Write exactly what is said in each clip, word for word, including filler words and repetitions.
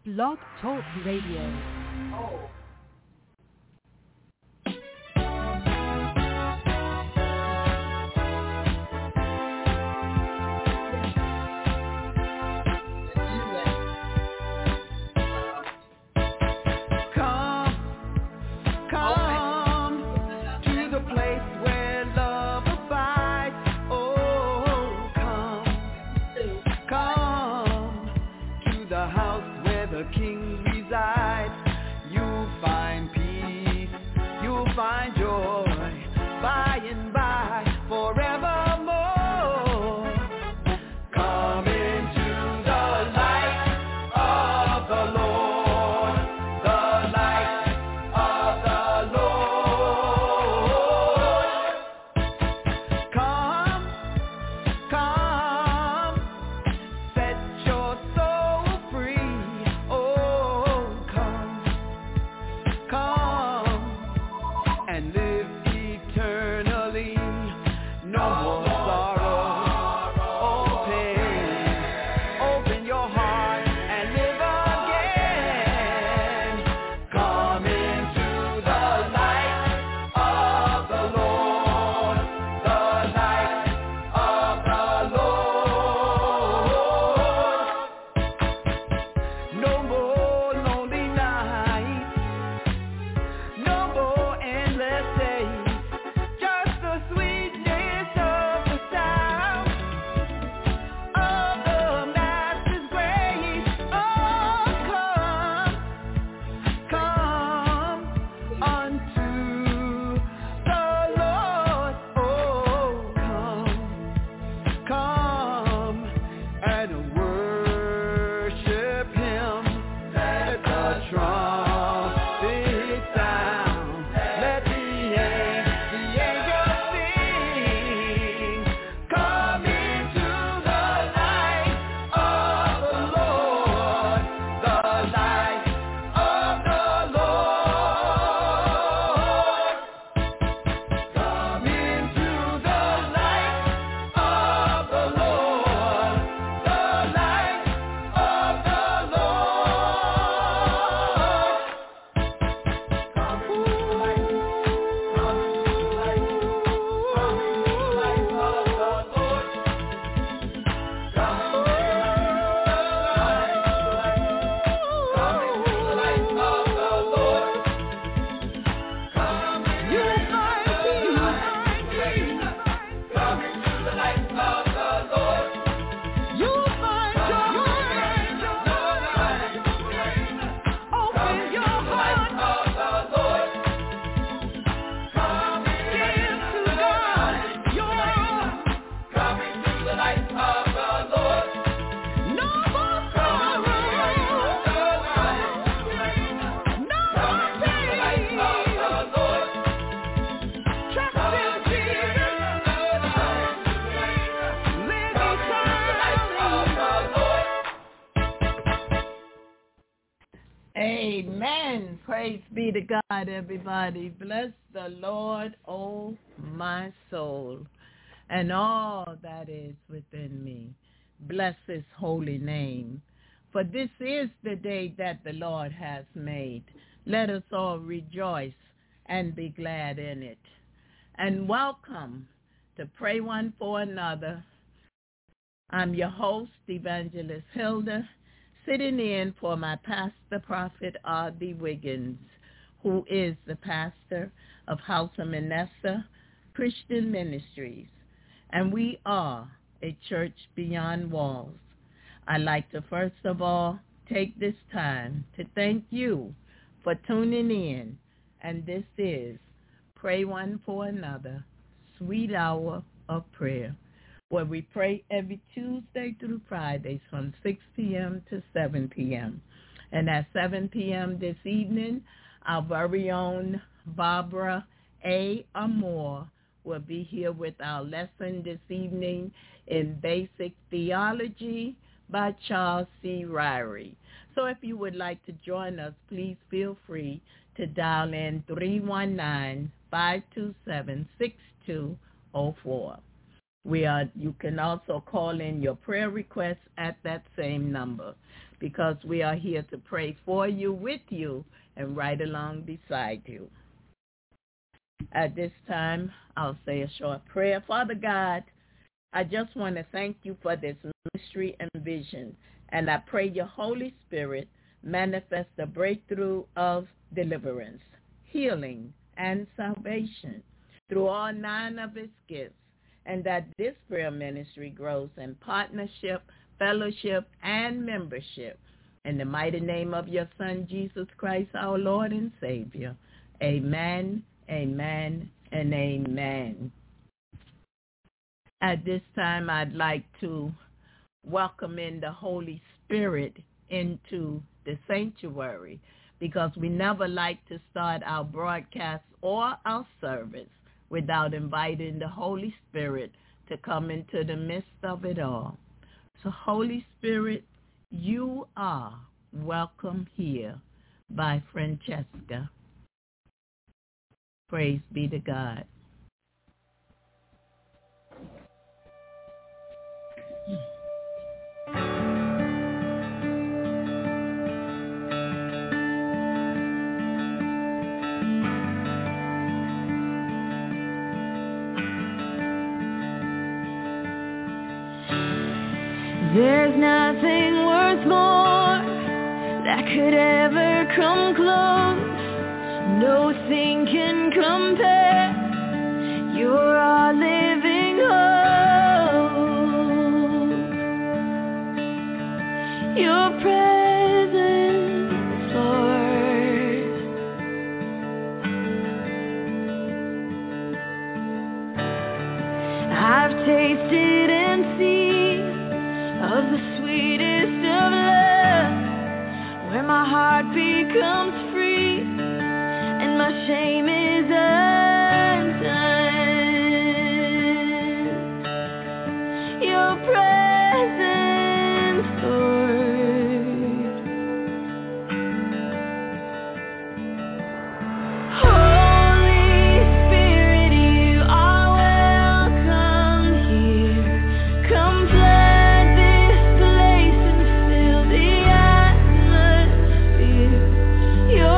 Blog Talk Radio. Oh. Amen. Praise be to God, everybody. Bless the Lord, oh my soul, and all that is within me. Bless his holy name. For this is the day that the Lord has made. Let us all rejoice and be glad in it. And welcome to Pray One for Another. I'm your host, Evangelist Hilda, sitting in for my pastor, Prophet R D. Wiggins, who is the pastor of House of Manasseh Christian Ministries, and we are a church beyond walls. I'd like to first of all take this time to thank you for tuning in, and this is Pray One for Another, Sweet Hour of Prayer, where we pray every Tuesday through Fridays from six p.m. to seven p.m. And at seven p.m. this evening, our very own Barbara A. Amore will be here with our lesson this evening in Basic Theology by Charles C. Ryrie. So if you would like to join us, please feel free to dial in three one nine, five two seven, six two zero four. We are. You can also call in your prayer requests at that same number. because we are here to pray for you, with you, and right along beside you. At this time, I'll say a short prayer. Father God, I just want to thank you for this ministry and vision, and I pray your Holy Spirit manifest the breakthrough of deliverance, healing, and salvation through all nine of its gifts, and that this prayer ministry grows in partnership, fellowship, and membership. In the mighty name of your Son, Jesus Christ, our Lord and Savior. Amen, amen, and amen. At this time, I'd like to welcome in the Holy Spirit into the sanctuary, because we never like to start our broadcast or our service without inviting the Holy Spirit to come into the midst of it all. So, Holy Spirit, you are welcome here by Francesca. Praise be to God. There's nothing worth more that could ever come close. Nothing can compare. You're our living hope. Your presence, Lord. I've tasted and seen of the sweetest of love, where my heart becomes free and my shame is undone. Your presence, Lord. Holy Spirit, you are welcome here. Come flood this place and fill the atmosphere. Your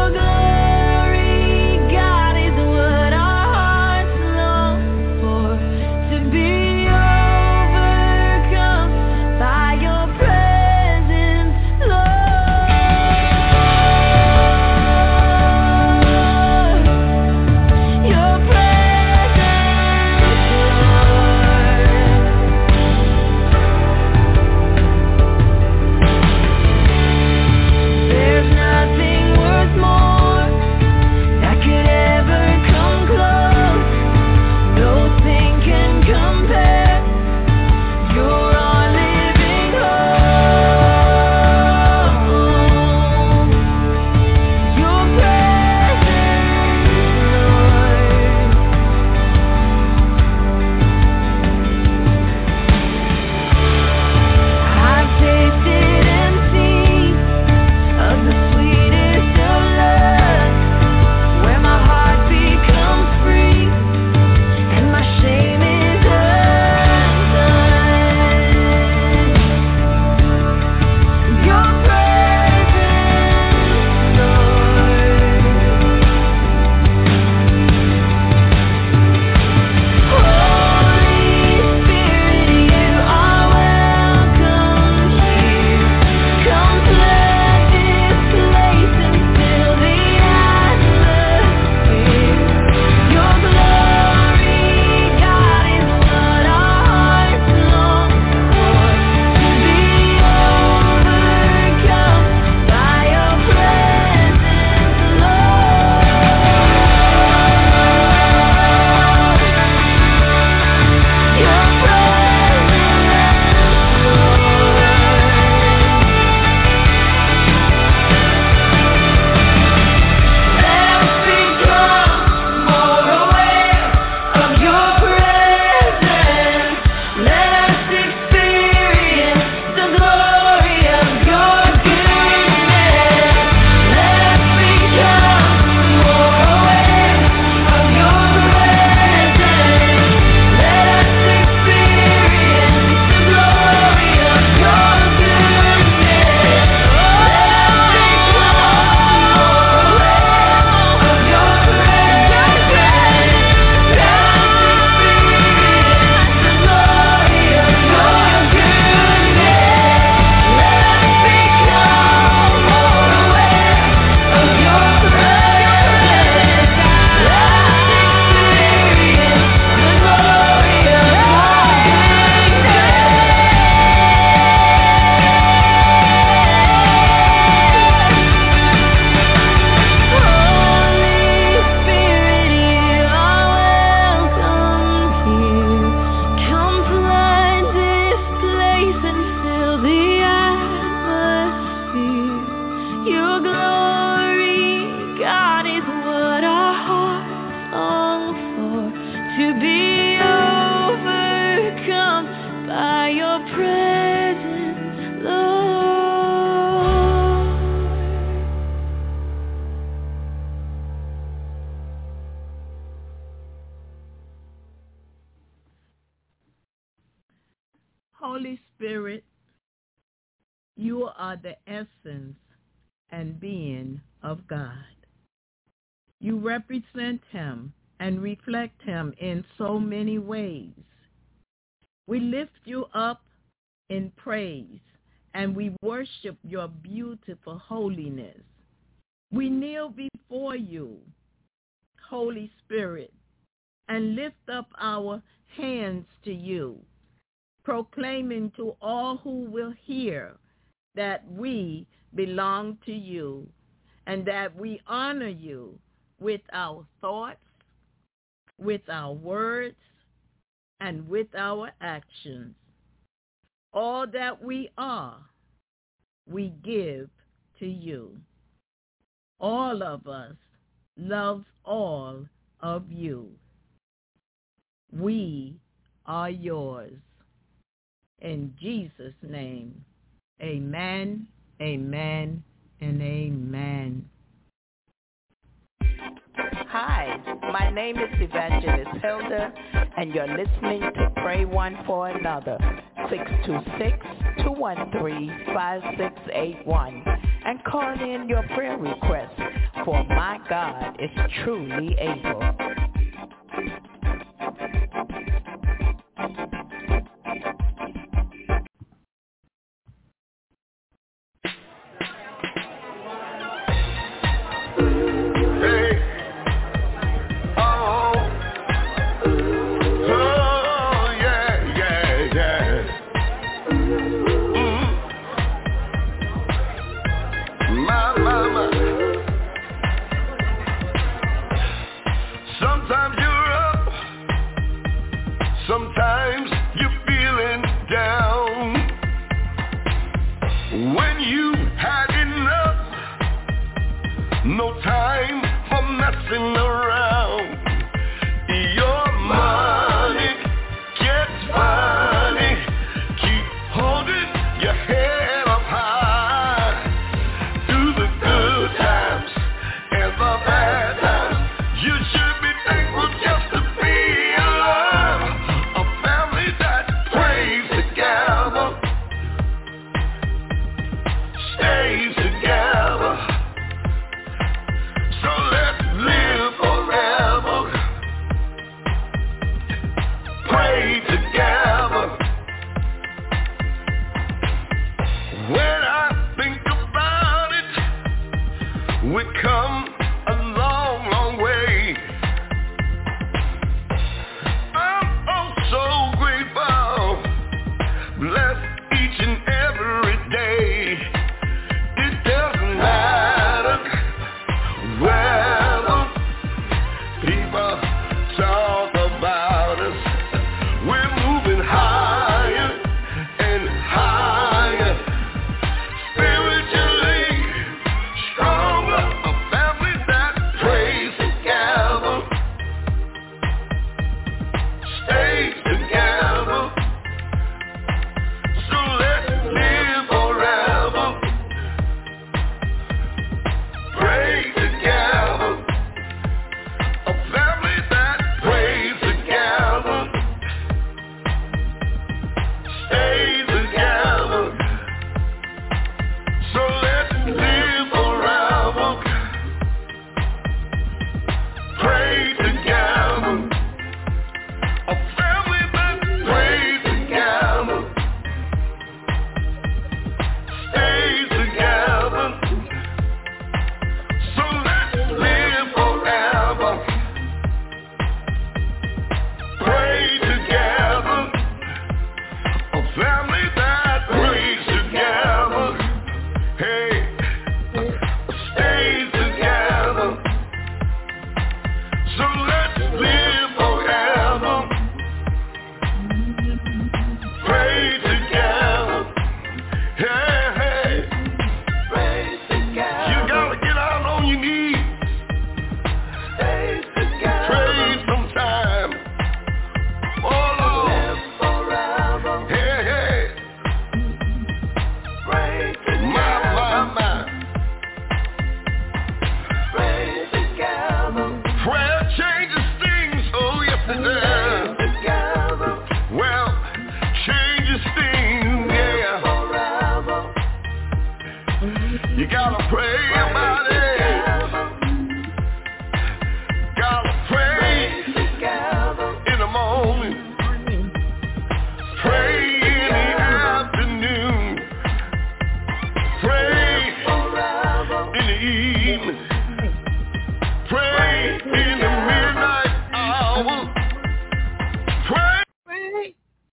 are the essence and being of God. You represent him and reflect him in so many ways. We lift you up in praise, and we worship your beautiful holiness. We kneel before you, Holy Spirit, and lift up our hands to you, proclaiming to all who will hear that we belong to you and that we honor you with our thoughts, with our words, and with our actions. All that we are, we give to you. All of us loves all of you. We are yours. In Jesus' name, amen, amen, and amen. Hi, my name is Evangelist Hilda, and you're listening to Pray One for Another, six two six, two one three, five six eight one, and call in your prayer requests, for my God is truly able. Stronger. You gotta pray about it. Gotta pray in the morning. Pray in the afternoon. Pray in the evening. Pray in the midnight hour. Pray. Pray.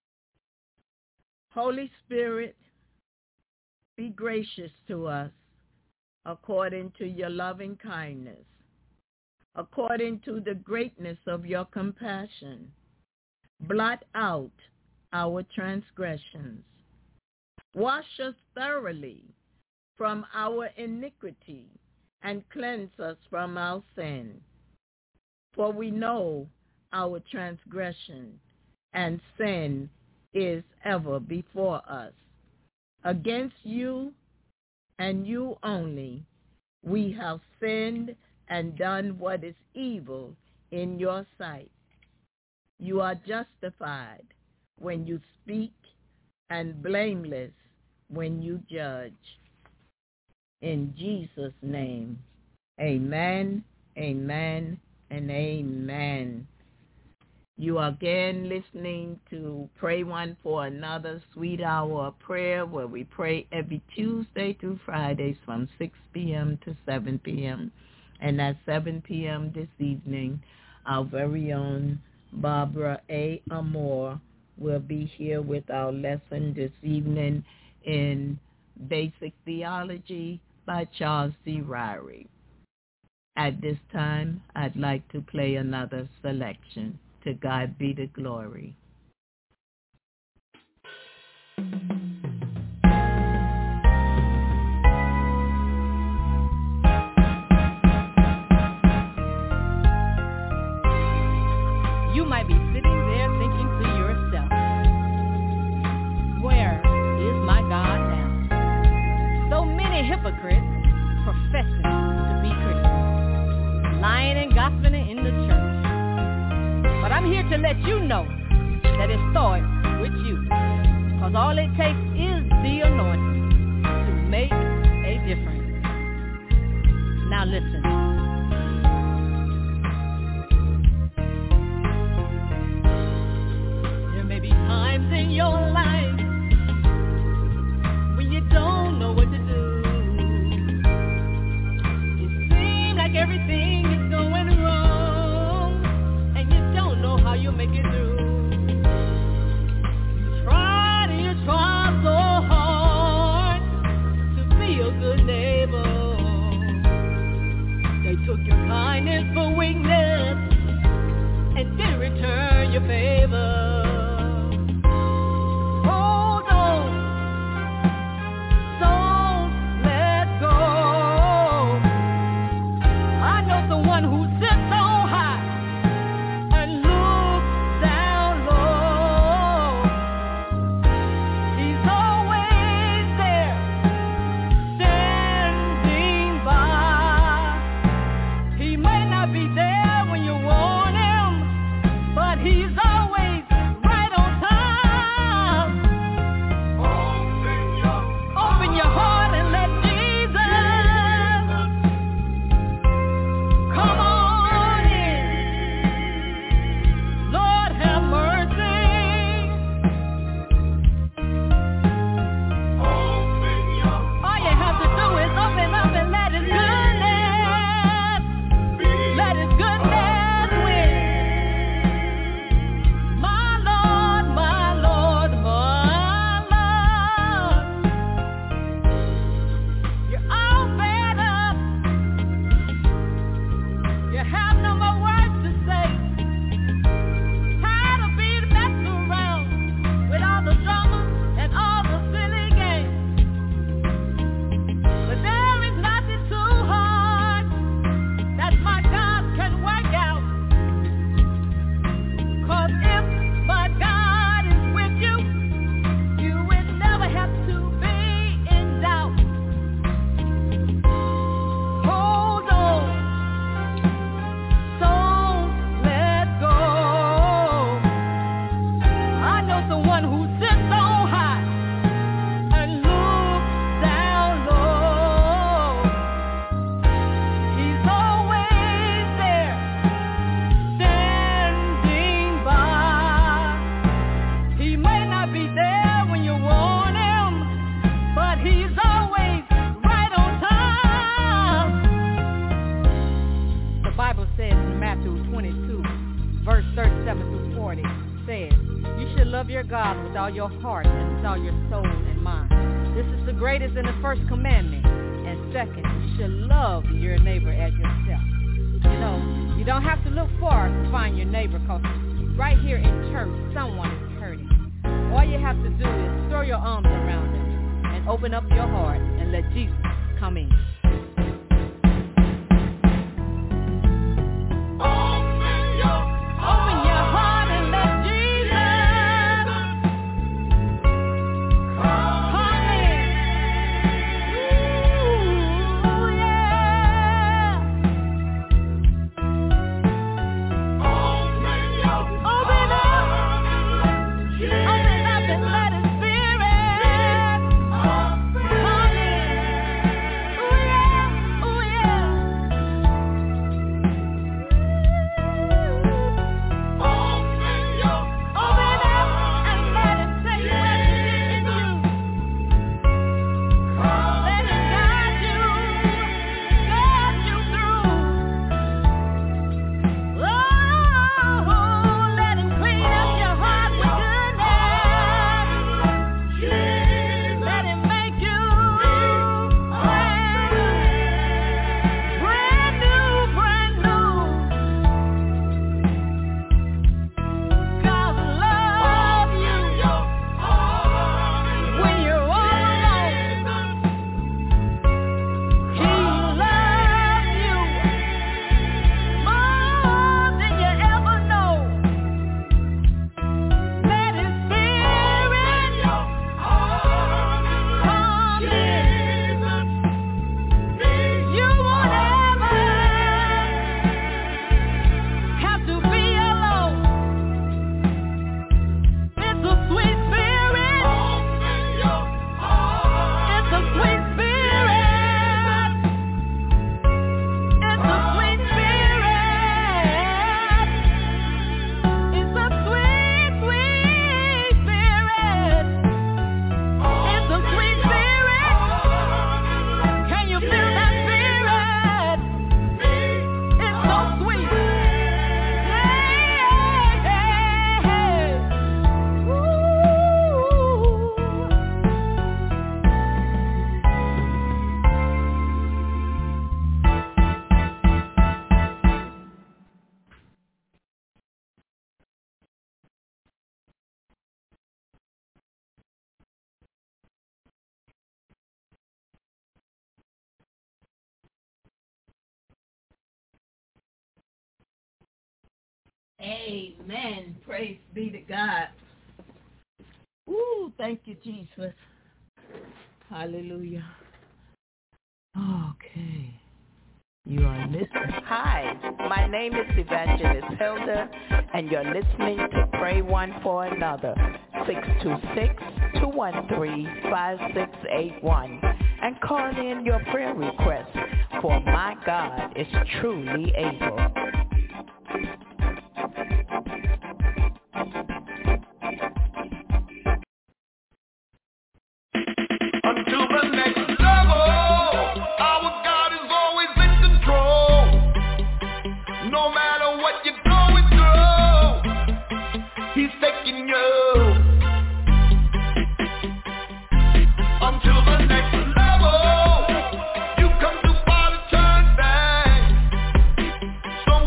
Holy Spirit, be gracious to us according to your loving kindness, according to the greatness of your compassion. Blot out our transgressions. Wash us thoroughly from our iniquity and cleanse us from our sin. For we know our transgression and sin is ever before us. Against you and you only we have sinned and done what is evil in your sight. You are justified when you speak and blameless when you judge. In Jesus' name, amen, amen, and amen. You are again listening to Pray One for Another, Sweet Hour of Prayer, where we pray every Tuesday through Fridays from six p.m. to seven p.m. And at seven p.m. this evening, our very own Barbara A. Amore will be here with our lesson this evening in Basic Theology by Charles D. Ryrie. At this time, I'd like to play another selection. To God be the glory. You might be sitting there thinking to yourself, where is my God now? So many hypocrites professing to be Christians, lying and gossiping in the church. But I'm here to let you know that it starts with you. Because all it takes is the anointing to make a difference. Now listen. There may be times in your life when you don't know what to do. It seems like everything is going wrong. How you make it through. You tried and you tried so hard to be a good neighbor. They took your kindness for weakness and didn't return your favor. Hold on, don't let go. I know the one who sits on high. Stand God with all your heart and with all your soul and mind. This is the greatest and the first commandment. And second, you should love your neighbor as yourself. You know, you don't have to look far to find your neighbor, because right here in church, someone is hurting. All you have to do is throw your arms around them and open up your heart and let Jesus come in. Amen. Praise be to God. Ooh, thank you, Jesus. Hallelujah. Okay. You are listening. Hi, my name is Evangelist Hilda, and you're listening to Pray One for Another, six two six, two one three, five six eight one, and call in your prayer requests, for my God is truly able. Until the next level, our God is always in control. No matter what you're going through, He's taking you. Until the next level, you come too far to turn back. So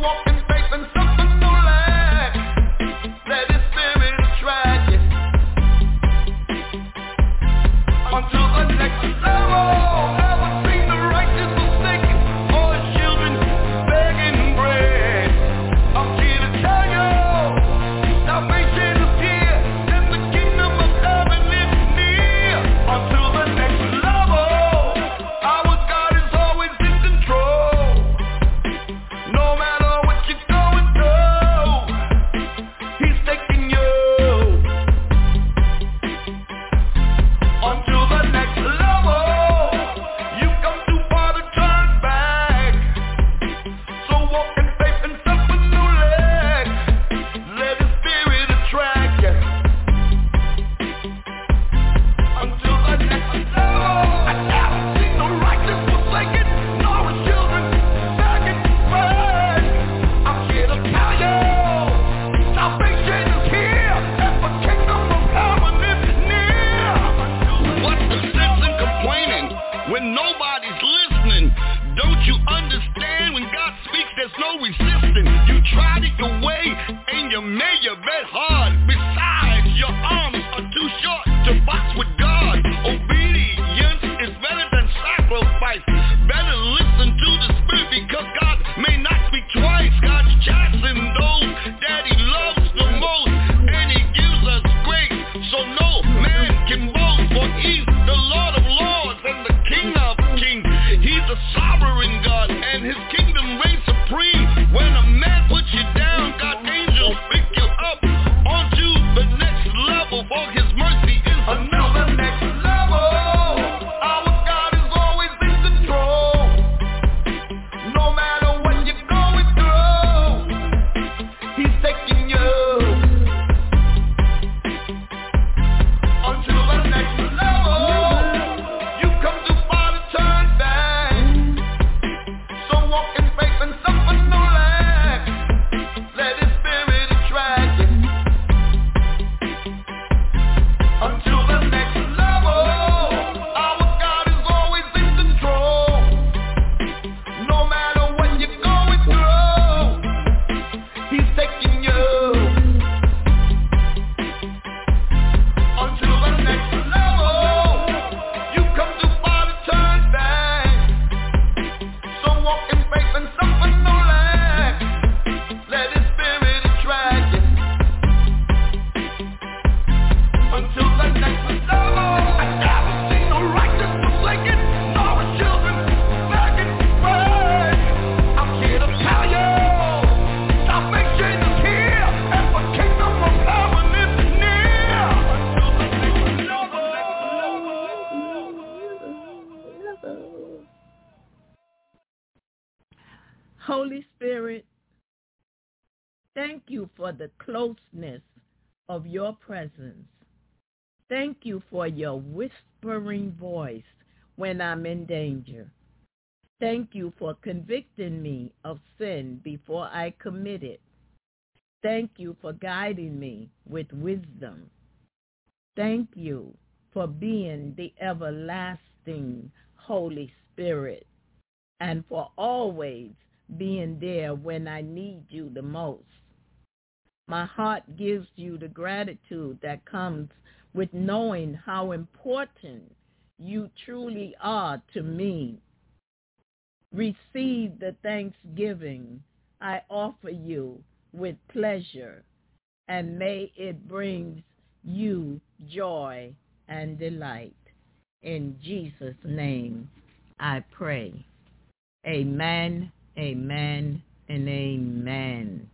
Holy Spirit, thank you for the closeness of your presence. Thank you for your whispering voice when I'm in danger. Thank you for convicting me of sin before I commit it. Thank you for guiding me with wisdom. Thank you for being the everlasting Holy Spirit and for always being there when I need you the most. My heart gives you the gratitude that comes with knowing how important you truly are to me. Receive the thanksgiving I offer you with pleasure, and may it bring you joy and delight. In Jesus' name I pray. Amen, amen, and amen.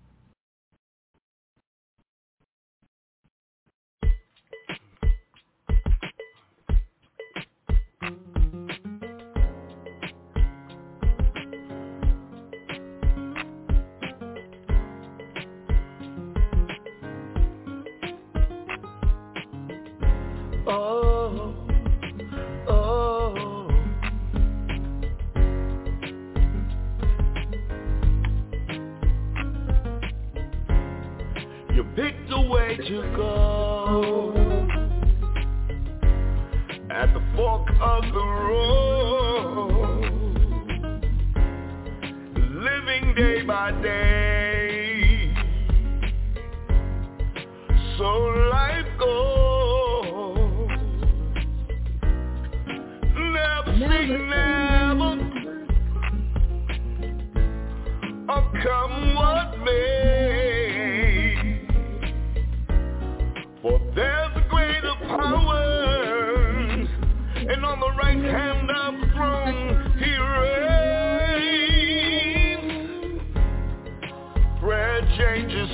Oh, oh. You picked a way to go at the fork of the road, living day by day, so life goes. Say never, or come what may, for there's a greater power, and on the right hand of the throne he reigns. Prayer changes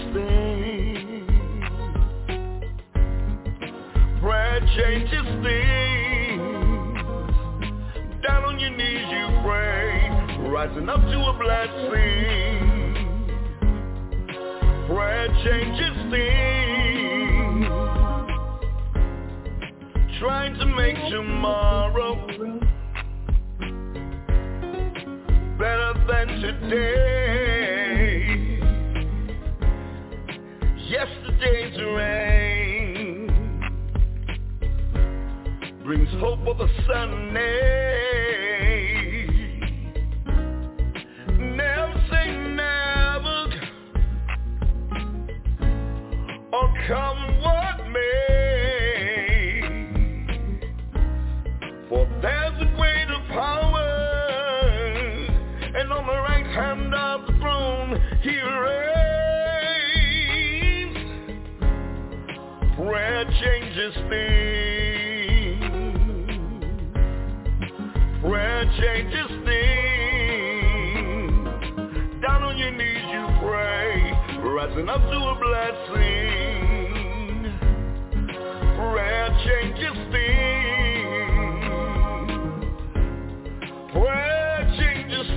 things, prayer changes things. Down on your knees you pray, rising up to a blessing. Prayer changes things, trying to make tomorrow better than today. Yesterday's rain brings hope for the Sunday. Never say never, or come what may, for there's a greater power, and on the right hand of the throne he reigns. Prayer changes things, prayer changes things. Down on your knees you pray, rising up to a blessing. Prayer changes things, prayer changes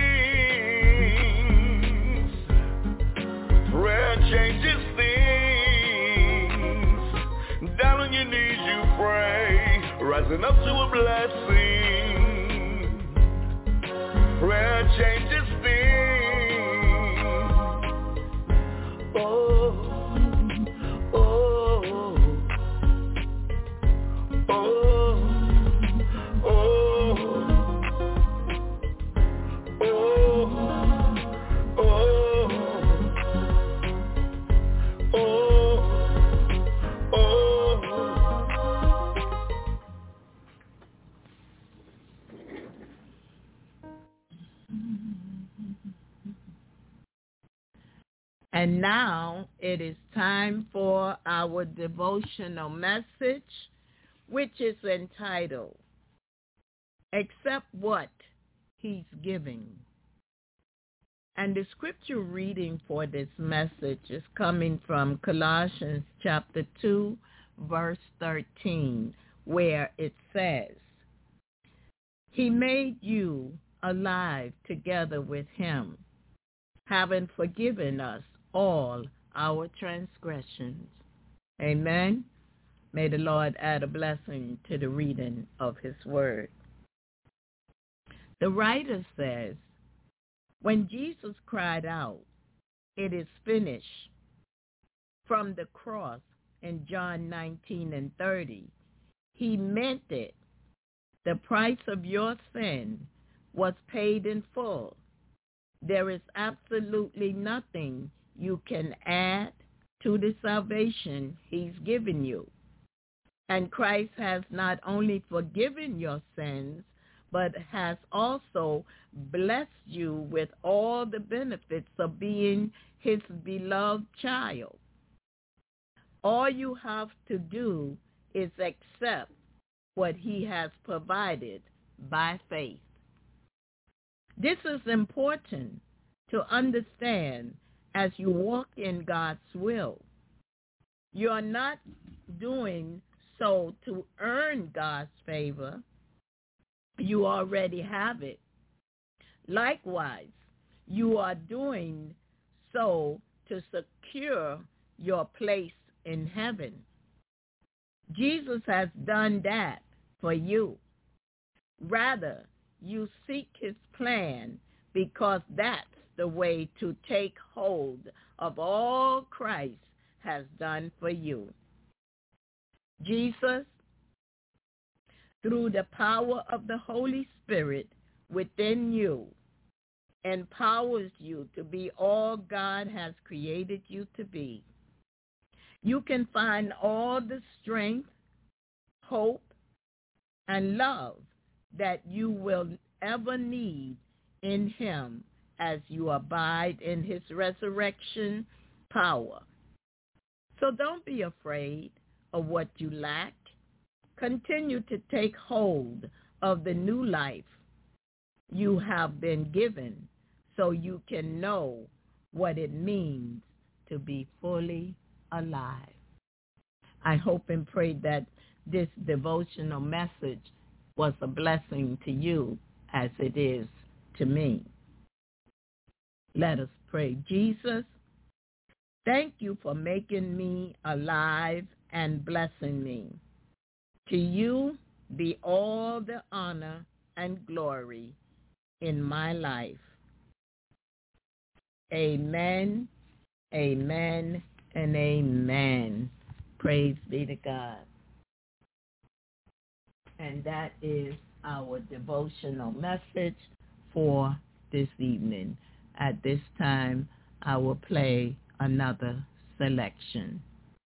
things, prayer changes things. Down on your knees you pray, rising up to a blessing. Prayer changes things. Oh, oh, oh, oh, oh, oh, oh, And now it is time for our devotional message, which is entitled, Accept What He's Giving. And the scripture reading for this message is coming from Colossians chapter two, verse thirteen, where it says, He made you alive together with him, having forgiven us all our transgressions. Amen. May the Lord add a blessing to the reading of his word. The writer says, when Jesus cried out, "It is finished," from the cross in John nineteen and thirty, he meant it. The price of your sin was paid in full. There is absolutely nothing you can add to the salvation he's given you. And Christ has not only forgiven your sins, but has also blessed you with all the benefits of being his beloved child. All you have to do is accept what he has provided by faith. This is important to understand as you walk in God's will. You are not doing so to earn God's favor. You already have it. Likewise, you are doing so to secure your place in heaven. Jesus has done that for you. Rather, you seek his plan because that's the way to take hold of all Christ has done for you. Jesus, through the power of the Holy Spirit within you, empowers you to be all God has created you to be. You can find all the strength, hope, and love that you will ever need in him as you abide in his resurrection power. So don't be afraid of what you lack. Continue to take hold of the new life you have been given so you can know what it means to be fully alive. I hope and pray that this devotional message was a blessing to you as it is to me. Let us pray. Jesus, thank you for making me alive and blessing me. To you be all the honor and glory in my life. Amen, amen, and amen. Praise be to God. And that is our devotional message for this evening. At this time, I will play another selection.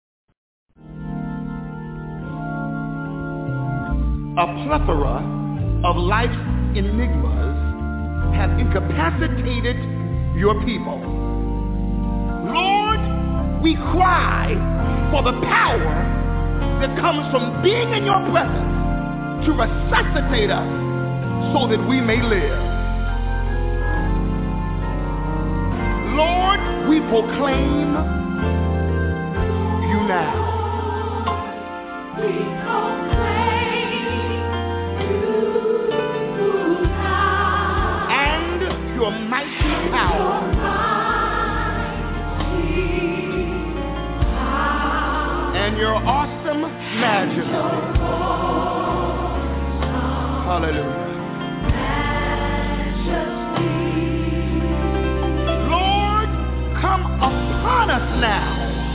A plethora of life's enigmas have incapacitated your people. Lord, we cry for the power that comes from being in your presence to resuscitate us so that we may live. Lord, we proclaim you now. We proclaim you now. And your mighty power. And your awesome majesty. Hallelujah. Lord, come upon us now.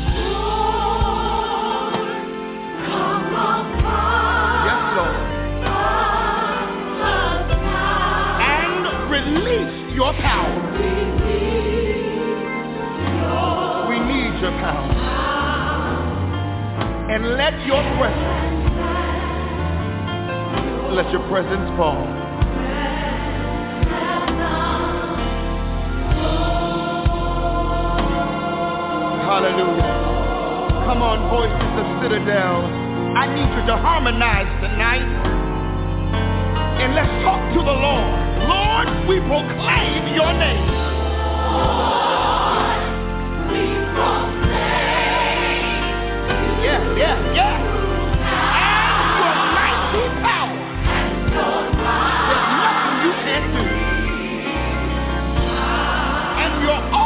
Lord, come upon yes, Lord. Us now. And release your power. Your we need your power. And let your presence let your presence fall. Hallelujah. Come on, voices of Citadel. I need you to harmonize tonight. And let's talk to the Lord. Lord, we proclaim your name. Lord, we proclaim. Yeah, yeah, yeah. And your mighty power. There's nothing you can't do. And your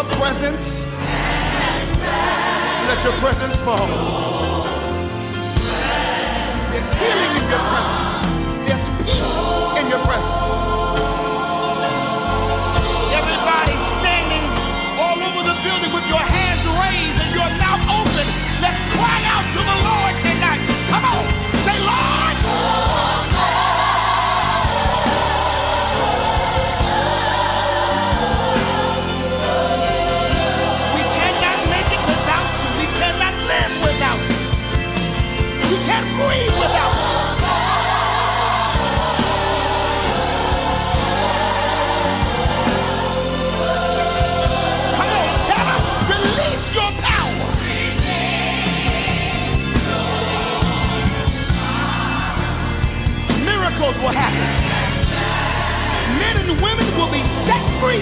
presence. Let your presence fall. There's healing in your presence. There's peace in your presence. Everybody standing all over the building with your hands raised and your mouth open. Let's cry out to the Lord tonight. Come on, say, Lord. We cannot make it without you. We cannot live without you. We can't breathe without you. Come on, tell us, release your power. Miracles will happen. Men and women will be set free.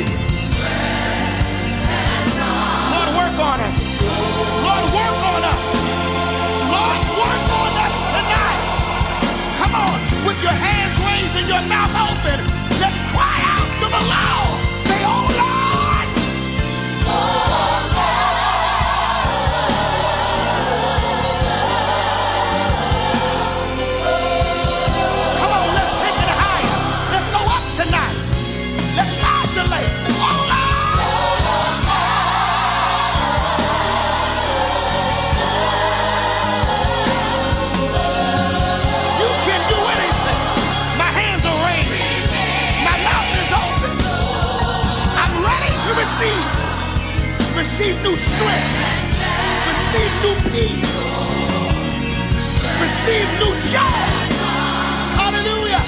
Lord, work on us. Lord, work on us. Lord, work on us tonight. Come on, with your hands raised and your mouth open, let's cry out to the Lord. Say, oh Lord. Oh Lord. Come on, let's take it higher. Let's go up tonight. Let's modulate. Oh Lord. You can do anything. My hands are raised. My mouth is open. I'm ready to receive. Receive new strength. Receive new peace. Receive new joy. Hallelujah.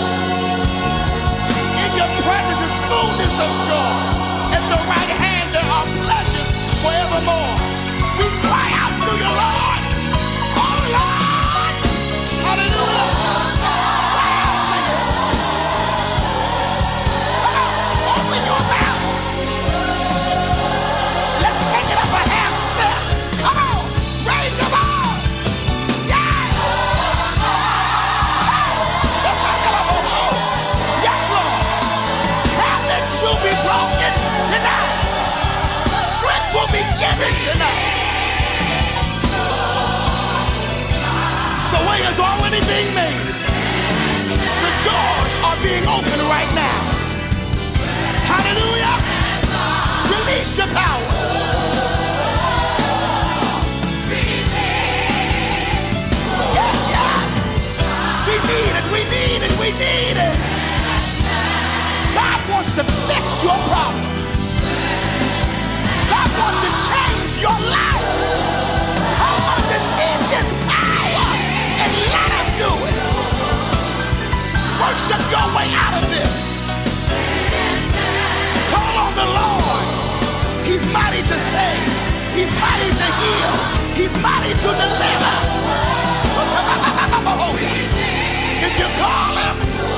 In your presence is fullness of joy. At the right hand there are pleasures forevermore. We cry out to you, Lord. Oh, Lord. Hallelujah. Cry out to you. Come on, open your mouth. Let's take it up a half step. Come on, raise your voice. Yes. Yes, Lord. Habits will be broken tonight. Strength will be given tonight. The way is already being made. The doors are being opened right now. Hallelujah. Release your power. Yes, yes. We need it, we need it, we need it. God wants to fix your problem. God wants to change your life. Come on, to need His power and let Him do it. Worship your way out of this. Call on the Lord. He's mighty to save. He's mighty to heal. He's mighty to deliver. If you call Him,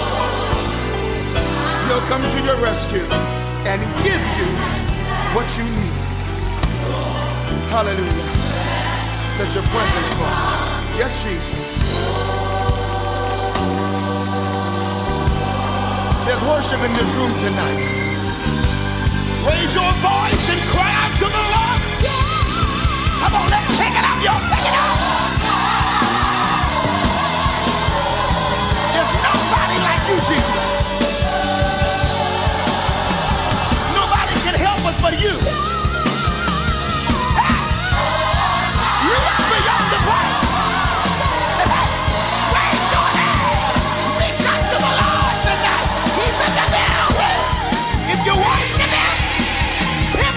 He'll come to your rescue and give you what you need. Hallelujah. Let your presence fall. Yes, Jesus. There's worship in this room tonight. Raise your voice and cry out to the Lord. Come on, let's take it up, y'all. Take it up. There's nobody like you, Jesus. Nobody can help us but you. Hey! Reach beyond the point. Hey! Raise your hand. Reach out to the Lord tonight. He's in the building. If you worship Him, Him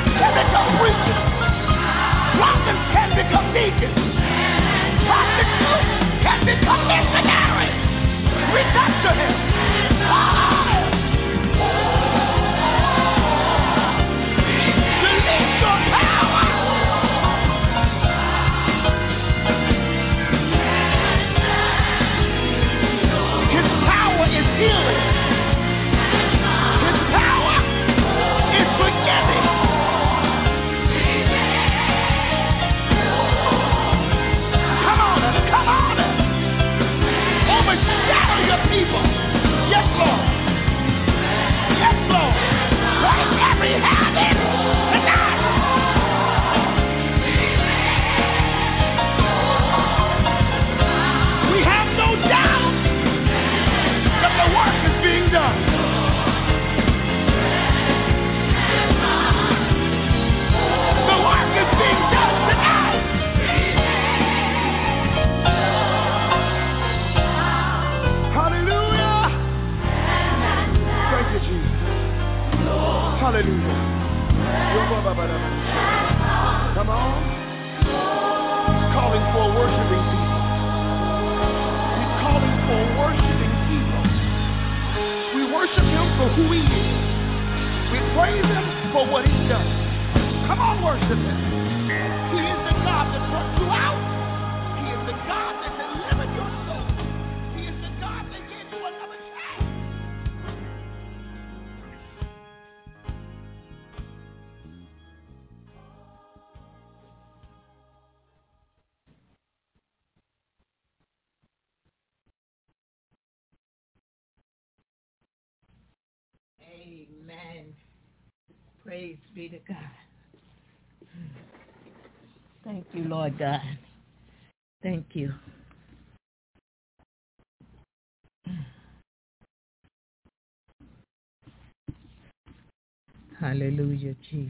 Hallelujah. Come on. He's calling for worshiping people. He's calling for worshiping people. We worship him for who he is. We praise him for what he's done. Come on, worship him. He is the God that brought you out. He is the God that delivered your soul. He is the God that gave you another chance. Amen. Praise be to God. Thank you, Lord God. Thank you. Hallelujah, Jesus.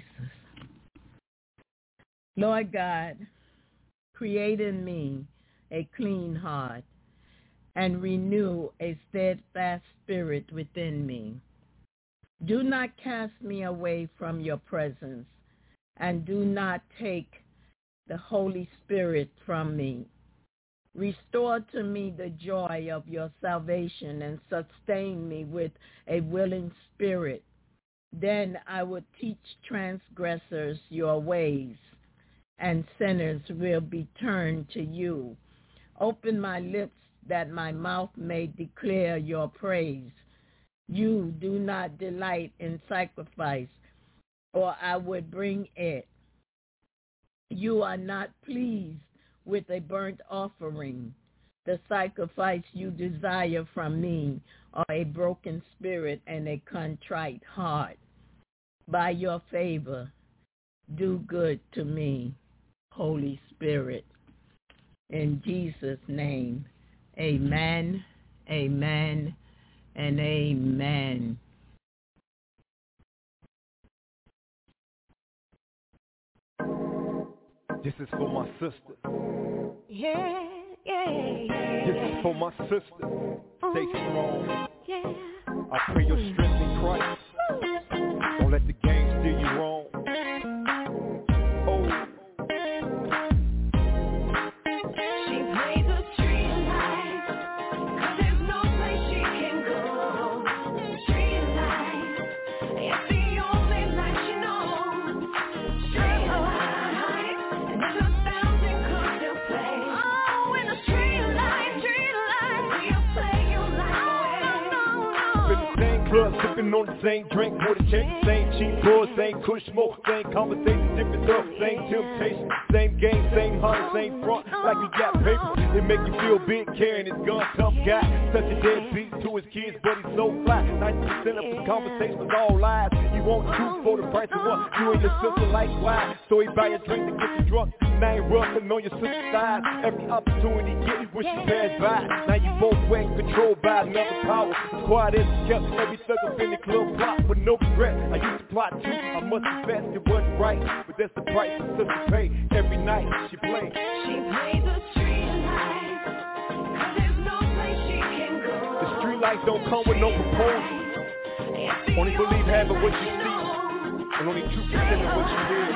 Lord God, create in me a clean heart and renew a steadfast spirit within me. Do not cast me away from your presence, and do not take the Holy Spirit from me. Restore to me the joy of your salvation and sustain me with a willing spirit. Then I will teach transgressors your ways, and sinners will be turned to you. Open my lips that my mouth may declare your praise. You do not delight in sacrifice, or I would bring it. You are not pleased with a burnt offering. The sacrifice you desire from me are a broken spirit and a contrite heart. By your favor, do good to me, Holy Spirit. In Jesus' name, amen, amen, and amen. This is for my sister. Yeah, yeah, yeah. This is for my sister. Stay strong. Yeah. I pray your strength in Christ. Don't let the game steer you wrong. Oh. She plays a street light, 'cause there's no place she can go. Street light, it's the only light she knows. Street light, and there's a thousand clubs to play. Oh, in a street light, street light, we'll play your life away. In the same club, sipping on the same drink, with a check, same cheap boys, same kush smoke, same conversation, different stuff, same temptation, same game, same hunt, same front, like he got paper. It make you feel big, carrying his gun, tough guy, such a deadbeat to his kids, but he's so fly. ninety percent of his conversation was all lies. He won't truth for the price of one. You and your sister likewise, so he buy a drink to get you drunk. Now ain't ruffling on your sister's side. Every opportunity get you wish you passed by. Now you both wet, controlled by another power. It's quiet as it kept every thug up in the club plot with no regret. I used to plot too. I must confess it wasn't right, but that's the price the sister pay. Every night she plays. She plays a street light, 'cause there's no place she can go. The street lights don't come with no proposal. Only believe half of what you see, and only two percent of what you hear.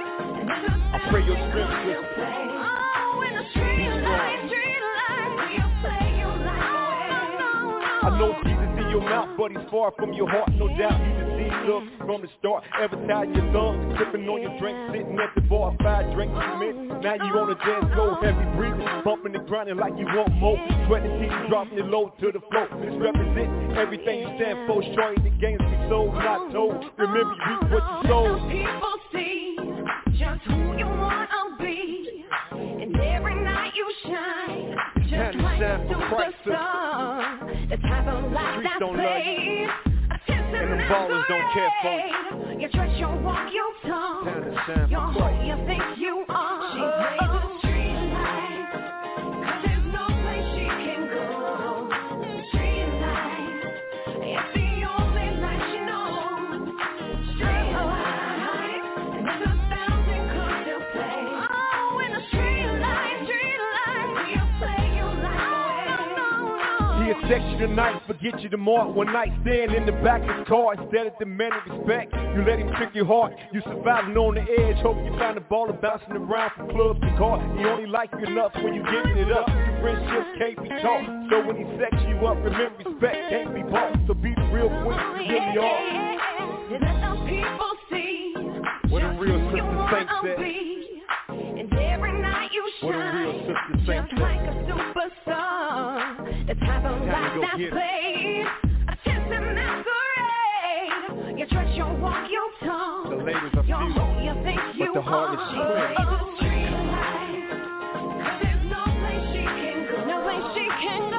I pray your strength, sister. Oh, in a street light, street light, we'll play your life. I know Jesus in your mouth, but he's far from your heart, no doubt. You deceive love from the start. Ever tied your thumb, sipping on your drink, sitting at the bar, five drinks a minute. Now you on the dance floor, heavy breathing, bumping and grinding like you want more. Sweating teeth, dropping your load to the floor. This represents everything you stand for. Showing the games be sold, not told. Remember you reap what you sold. Some people see just who you wanna be, and every night you shine, just like a superstar. The type of life that's played, and the ballers don't care for. You dress, your walk, your talk, you're who you think you are. She plays the street light, 'cause there's no place she can go. Street light, it's the only light she knows. Street light, and there's a thousand clubs to play. Oh, in a street light, street light, we'll play your life away. He'll text you tonight, forget you tomorrow. One night stand in the back of his car instead of demanding respect. You let him trick your heart. You surviving on the edge, hoping you find the ball and bouncing around from club to car. He only like you enough when you giving it up. Your friendships can't be taught. So when he sex you up, remember respect can't be bought. So be the real queen, you really are. Let the people see what a real sister saint said. And every night you shine, what a real sister saint just like a superstar. The type of life that's played, a chance to masquerade. You dress, your walk, your tone. The ladies are few, you think but you the heart is clean. There's no place she can go. No place she can go.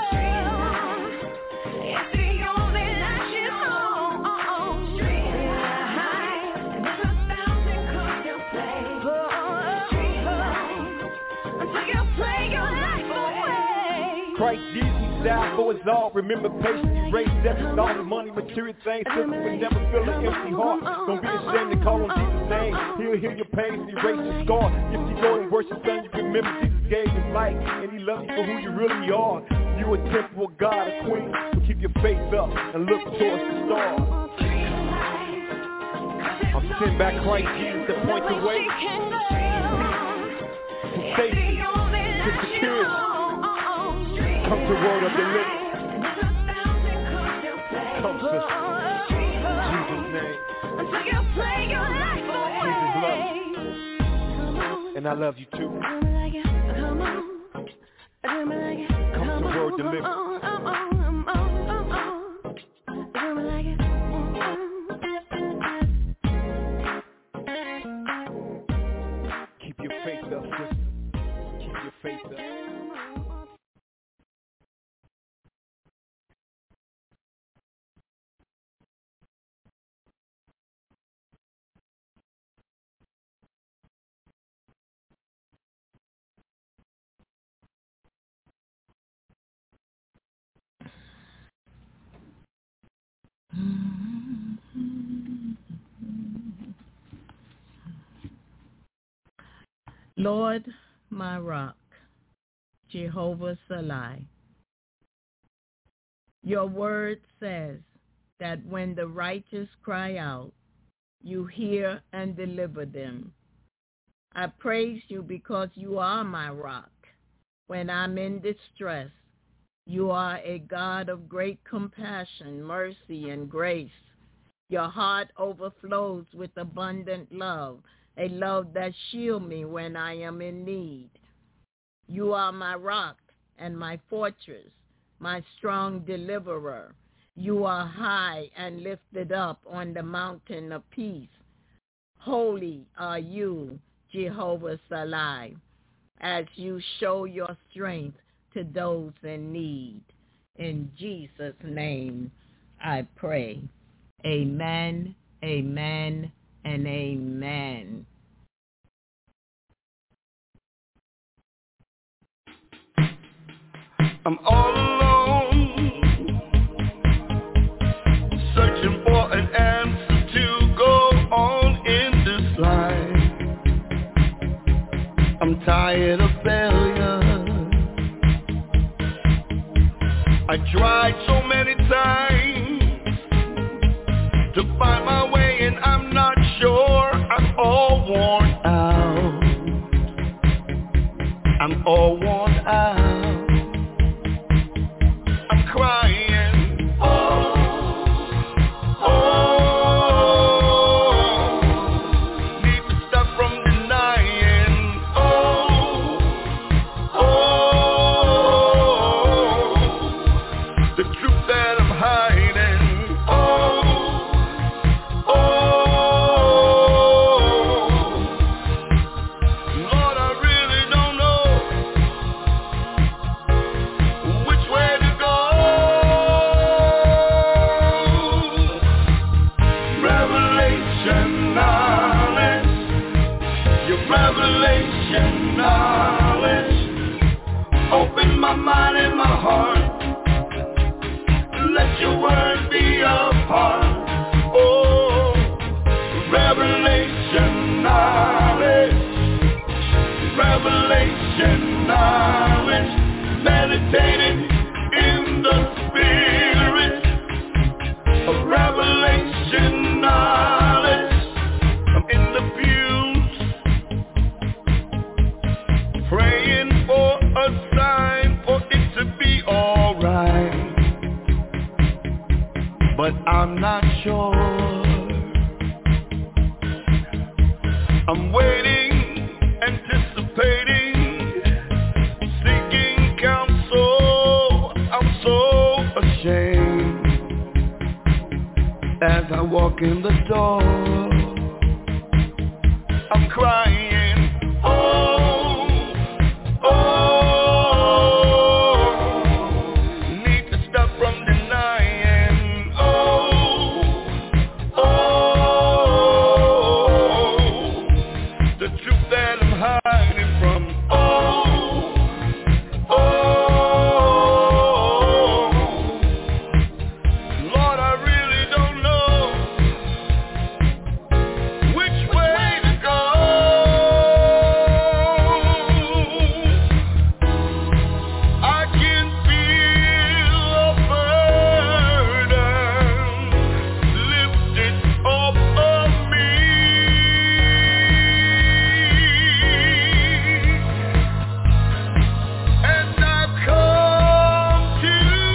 It's the only life she's on. Street life. And there's a thousand clubs you'll play. Street life. Until you play your life away. Christ Jesus died for us all. Remember patience, erase death, all the money, material things. Sister would never feel an empty heart. Don't be ashamed to call on Jesus' name. He'll heal your pain, erase your scar. If you go and worship Son, you remember Jesus gave his life, and he loves you for who you really are. You a temple of God, a queen. So keep your faith up and look towards the stars. I'm sitting back Christ Jesus to point the way to safety, to security. Come to word of deliverance. Come, sister. Jesus' name. Jesus loves you. And I love you too. Come to word deliverance. Keep your faith up, sister. Keep your faith up. Lord, my rock, Jehovah Salai. Your word says that when the righteous cry out, you hear and deliver them. I praise you because you are my rock. When I'm in distress, you are a God of great compassion, mercy, and grace. Your heart overflows with abundant love, a love that shields me when I am in need. You are my rock and my fortress, my strong deliverer. You are high and lifted up on the mountain of peace. Holy are you, Jehovah Salai, as you show your strength to those in need. In Jesus' name I pray. Amen, amen, and amen. I'm all alone, searching for an answer to go on in this life. I'm tired of failure. I tried so many times to find my way, and I'm not sure. I'm all worn out. I'm all worn out. I'm crying. Oh, oh. Need to stop from denying. Oh, oh. The truth that I'm hiding. Oh, oh. Lord, I really don't know which way to go. Revelation knowledge, your revelation knowledge, open my mind and my heart. Let your word be a part. Oh, revelation knowledge, revelation knowledge, meditating in the spirit of revelation knowledge. I'm waiting, anticipating, seeking counsel. I'm so ashamed as I walk in the door. I'm crying, oh, oh, need to stop from denying, oh, oh, the truth that I'm hiding from, oh, oh, Lord, I really don't know which way to go. I can feel a burden lifted off of me, and I've come to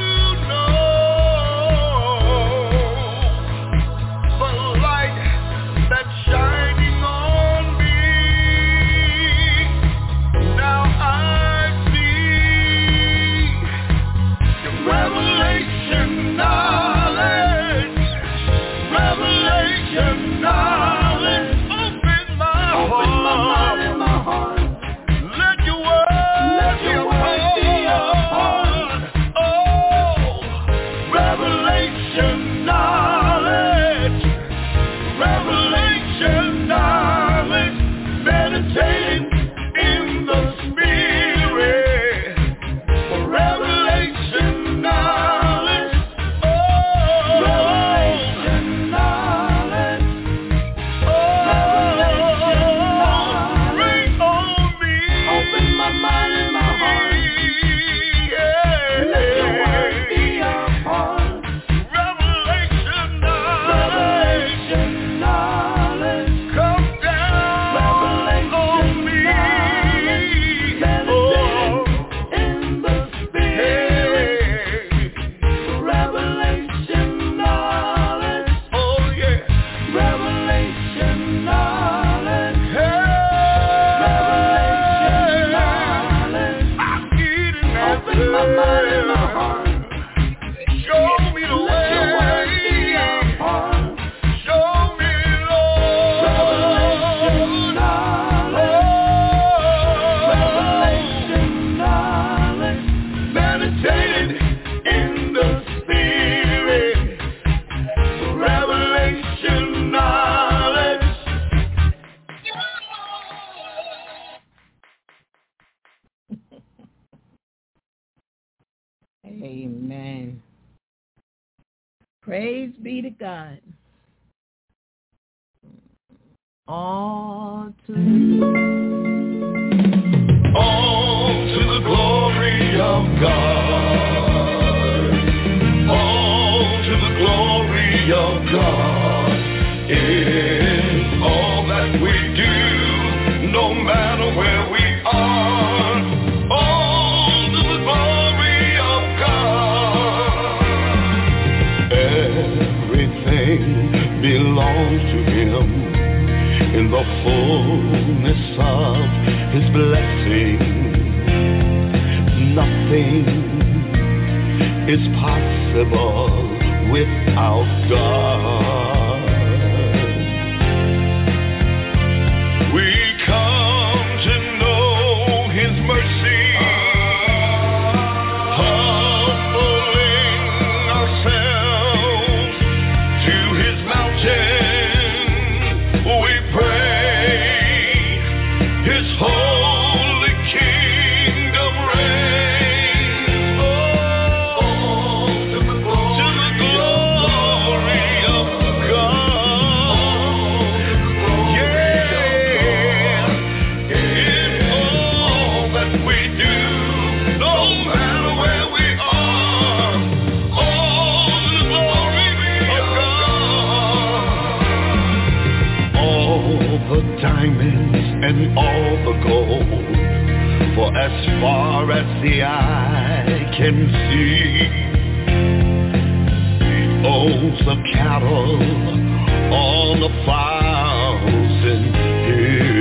know the light that's shining on me. Now I see revelation knowledge, revelation knowledge. Open my heart, and my heart. Let your word, let your word be upon. Oh, revelation knowledge, revelation knowledge, meditating in the spirit. Revelation knowledge, oh, revelation knowledge, oh, revelation knowledge, rain on me, open my mind and my heart, yeah. Let your word be upon. Revelation knowledge, revelation knowledge, come down, revelation on me, meditating in the spirit. Revelation knowledge, oh yeah, revelation knowledge, revelation knowledge. I'm getting that. Open my mind and my heart. Show me the way. Let your word be upon. Show me, Lord. Revelation knowledge, revelation knowledge, meditated in the spirit. Revelation knowledge. Amen. Praise be to God. All to All to the glory of God. All to the glory of God is all that we do, no matter where we are. All to the glory of God. Everything belongs to Him in the fullness of His blessing. Nothing is possible without God. We come to know His mercy, humbling ourselves to His mountain. We pray His holy kingdom reign. Oh, to the glory of God. Yeah, in all that we do, no matter where we are. Oh, to the glory of God. All the diamonds and all the gold, for as far as the eye can see, He owns the cattle on a thousand hills.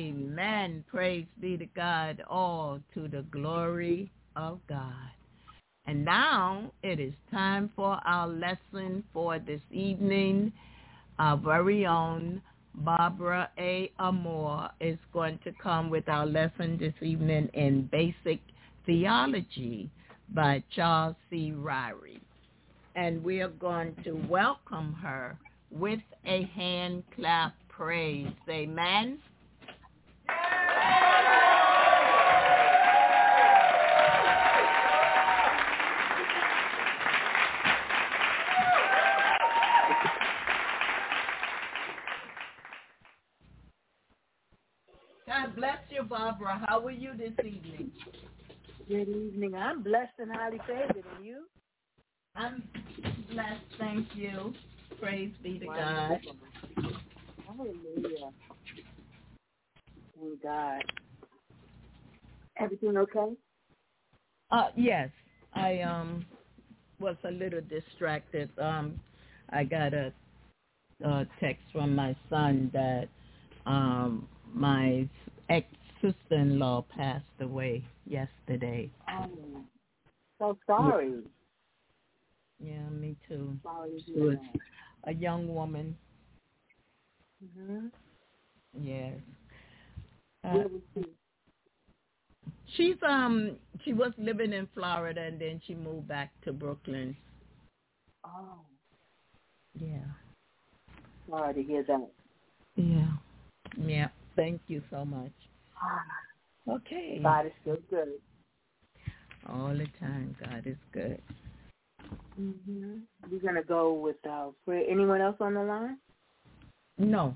Amen. Praise be to God, all to the glory of God. And now it is time for our lesson for this evening. Our very own Barbara A. Amore is going to come with our lesson this evening in Basic Theology by Charles C. Ryrie. And we are going to welcome her with a hand clap praise. Amen. God bless you, Barbara. How are you this evening? Good evening. I'm blessed and highly favored. And you? I'm blessed, thank you. Praise be to God. Hallelujah. Thank God. Everything okay? Uh, yes. I um was a little distracted. Um, I got a, a text from my son that um my ex-sister-in-law passed away yesterday. Oh, so sorry. Yeah, me too. Sorry She was a young woman. Mm-hmm. Yes. Uh, Where was she? She's um she was living in Florida and then she moved back to Brooklyn. Oh. Yeah. Sorry to hear that. Yeah. Yeah. Thank you so much. Ah. Okay. God is still good. All the time, God is good. Mm-hmm. We're going to go with uh, prayer. Anyone else on the line? No.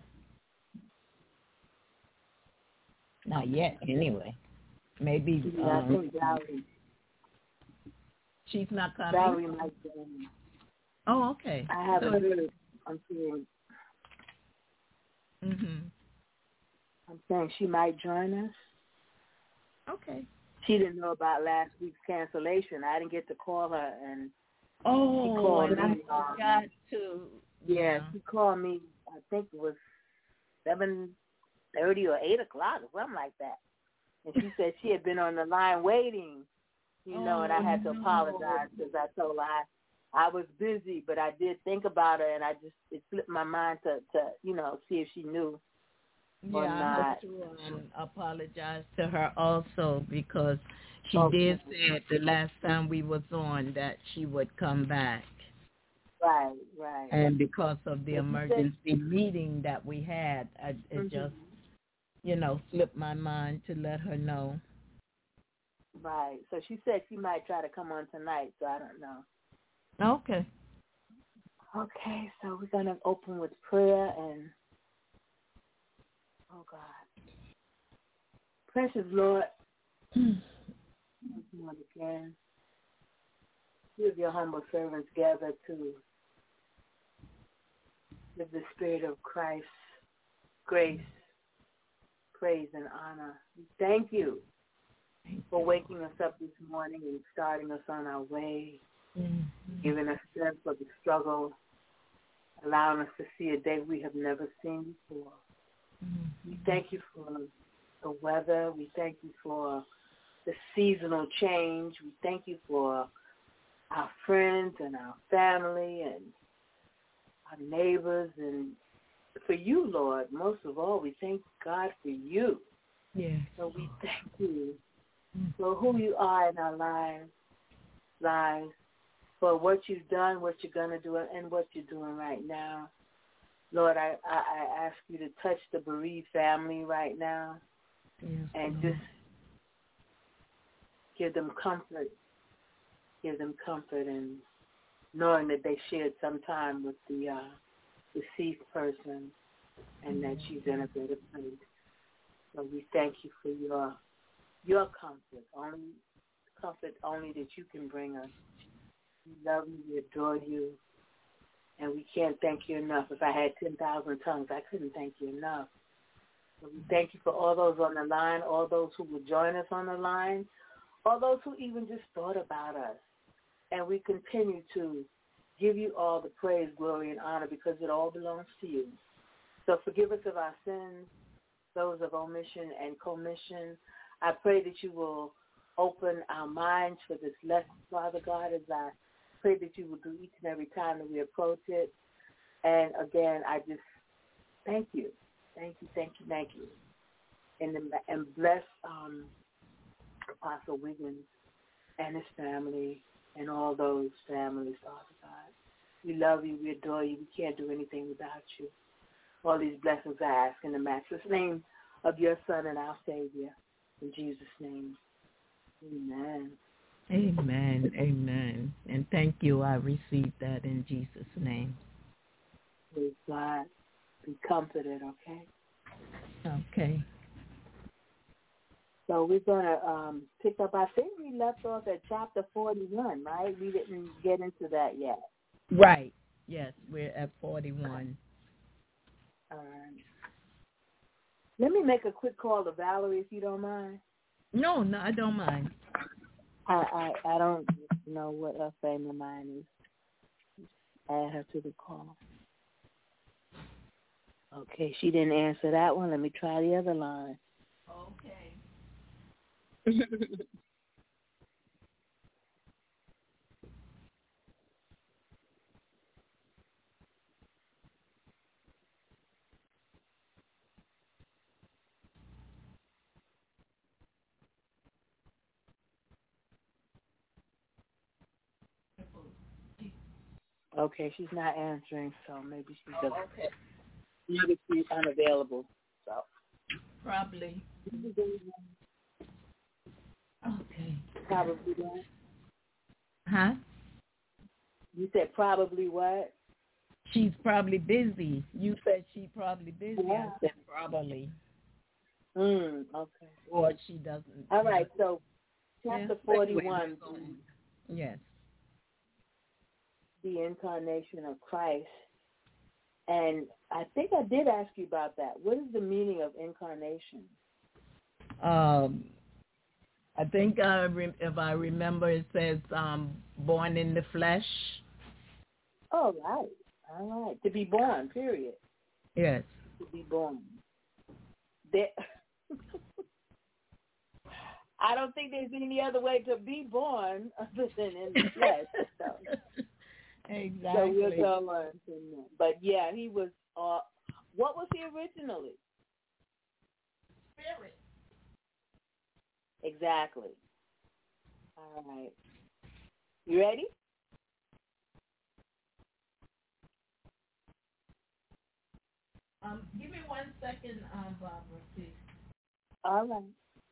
Not yet, anyway. Maybe. Yeah, um, I think Valerie. She's not coming? Valerie might be in. Oh, okay. I haven't so, heard. I'm saying. Mm-hmm. I'm saying she might join us. Okay. She didn't know about last week's cancellation. I didn't get to call her, and oh, she called and me. I forgot to. Yeah, Yeah, she called me. I think it was seven thirty or eight o'clock or something like that. And she said she had been on the line waiting, you know, oh, and I had to no. apologize because I told her I, I was busy, but I did think about her, and I just it slipped my mind to, to you know, see if she knew. Yeah, I have to um, apologize to her also because she okay. did say the last time we was on that she would come back. Right, right. And because of the But emergency said, meeting that we had, I, it mm-hmm. just, you know, slipped my mind to let her know. Right. So she said she might try to come on tonight, so I don't know. Okay. Okay, so we're going to open with prayer and, oh, God. Precious Lord, once again, two of your humble servants gather to live the Spirit of Christ, grace, praise, and honor. We thank you for waking us up this morning and starting us on our way, mm-hmm. giving us strength for the struggle, allowing us to see a day we have never seen before. Mm-hmm. We thank you for the weather. We thank you for the seasonal change. We thank you for our friends and our family and our neighbors and for you, Lord. Most of all, we thank God for you. Yes. So we thank you for who you are in our lives, lives, for what you've done, what you're going to do, and what you're doing right now. Lord, I, I, I ask you to touch the bereaved family right now yes, and just give them comfort, give them comfort and knowing that they shared some time with the uh, deceased person and that she's in a better place. So we thank you for your your comfort, only comfort only that you can bring us. We love you, we adore you, and we can't thank you enough. If I had ten thousand tongues, I couldn't thank you enough. So we thank you for all those on the line, all those who will join us on the line, all those who even just thought about us. And we continue to give you all the praise, glory, and honor because it all belongs to you. So forgive us of our sins, those of omission and commission. I pray that you will open our minds for this lesson, Father God, as I pray that you will do each and every time that we approach it. And again, I just thank you. Thank you, thank you, thank you. And, and bless um, Apostle Wiggins and his family and all those families, Father God. We love you, we adore you, we can't do anything without you. All these blessings I ask in the matchless name of your Son and our Savior. In Jesus' name, amen. Amen, amen. And thank you, I received that in Jesus' name. Praise God. Be comforted, okay? Okay. So we're going to um, pick up, I think we left off at chapter forty-one, right? We didn't get into that yet. Right. Yes, we're at forty-one. All right. Let me make a quick call to Valerie, if you don't mind. No, no, I don't mind. I, I, I don't know what her frame of mind is. Add her to the call. Okay, she didn't answer that one. Let me try the other line. Okay. Okay, she's not answering, so maybe she's Oh, just okay. maybe she's unavailable. So Probably. Okay. probably what? Huh? You said probably what? She's probably busy. You said she's probably busy. Yeah. I said probably. Mm, okay. Or she doesn't. All right, so Yeah. chapter forty-one, Anyway, we're going. Yes. the incarnation of Christ. And I think I did ask you about that. What is the meaning of incarnation? Um, I think uh, re- if I remember, it says um, born in the flesh. Oh, right. All right. To be born, period. Yes. To be born. There, I don't think there's any other way to be born other than in the flesh. So. Exactly. So we'll go on from that. But yeah, he was, uh, what was he originally? Spirit. Exactly. All right. You ready? Um, give me one second, um, Barbara, please. All right.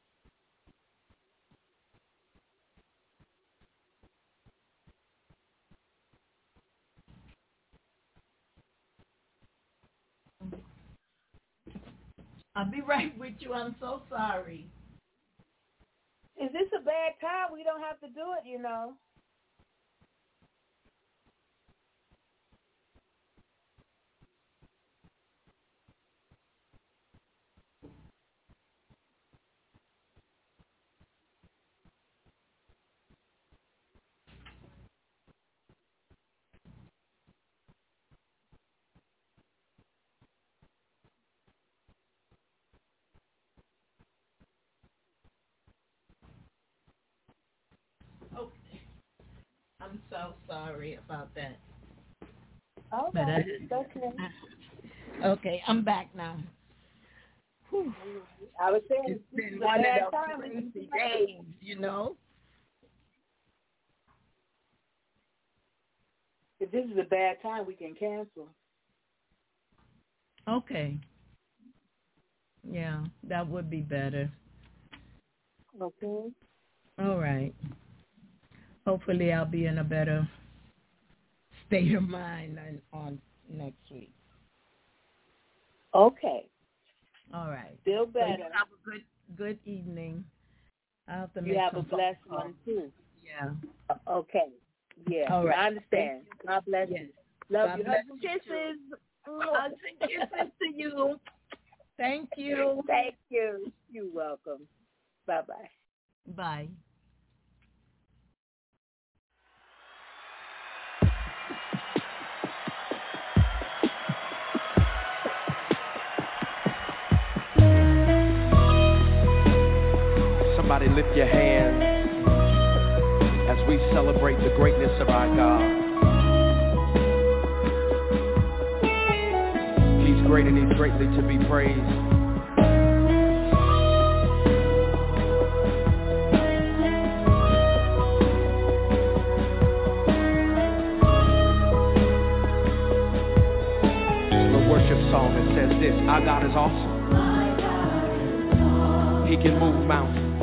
I'll be right with you. I'm so sorry. Is this a bad time? We don't have to do it, you know. Okay. I'm so sorry about that. All But right. I, Okay. okay, I'm back now. Whew. I was saying It's been a one bad of time. those crazy days, you know. If this is a bad time, we can cancel. Okay. Yeah, that would be better. Okay. All right. Hopefully I'll be in a better state of mind on, on next week. Okay. All right. Feel So better. you have a good good evening. I have to You make have some a blessed phone calls. one, too. Yeah. Okay. Yeah. All right. I understand. God bless Yes. you. Love God you. bless Hugs and you kisses. Hugs and kisses to you. Thank you. Thank you. You're welcome. Bye-bye. Bye. Thank you. Somebody lift your hands as we celebrate the greatness of our God. He's great and he's greatly to be praised. Song that says this: our God is awesome. He can move mountains.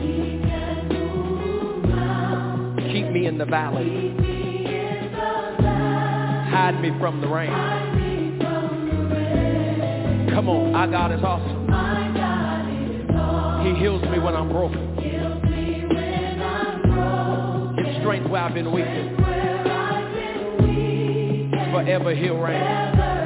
Keep me in the valley. Hide me from the rain. Come on, our God is awesome. He heals me when I'm broken. Gives strength where I've been weak. Forever he'll reign.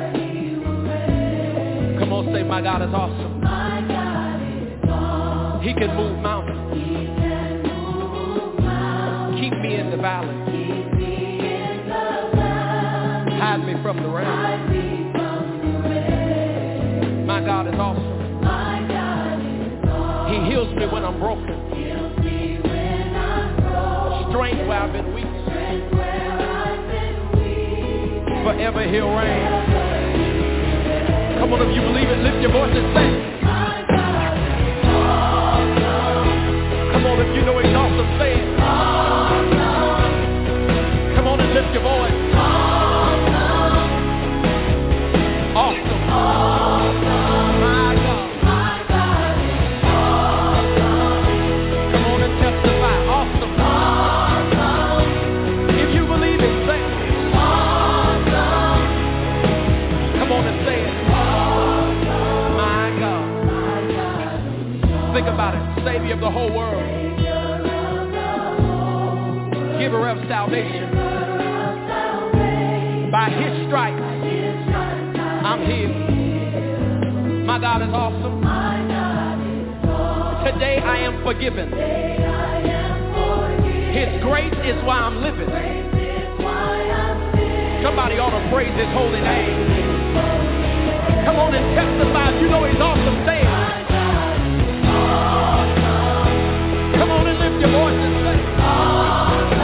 Come on, say, my God is awesome. My God is awesome. He can move mountains. He can move mountains. Keep me in the valley. Keep me in the valley. Hide me from the rain. Hide me from the rain. My God is awesome. My God is awesome. He heals me when I'm broken. Heals me when I'm broken. Strength where I've been weak. Strength where I've been weak. Forever he'll reign. Come on, if you believe it, lift your voice and sing. My God is awesome. Come on, if you know he's awesome, say it. Awesome. Come on and lift your voice. Awesome. Awesome. Awesome. My God. My God is awesome. Come on and testify. Awesome. Awesome. If you believe it, say it. Awesome. Come on and say it. Think about it. Savior of the whole world. Giver of salvation. By his stripes, I'm healed. My God is awesome. Today I am forgiven. His grace is why I'm living. Somebody ought to praise his holy name. Come on and testify. You know he's awesome. Say it. Come on and lift your voice and say, awesome.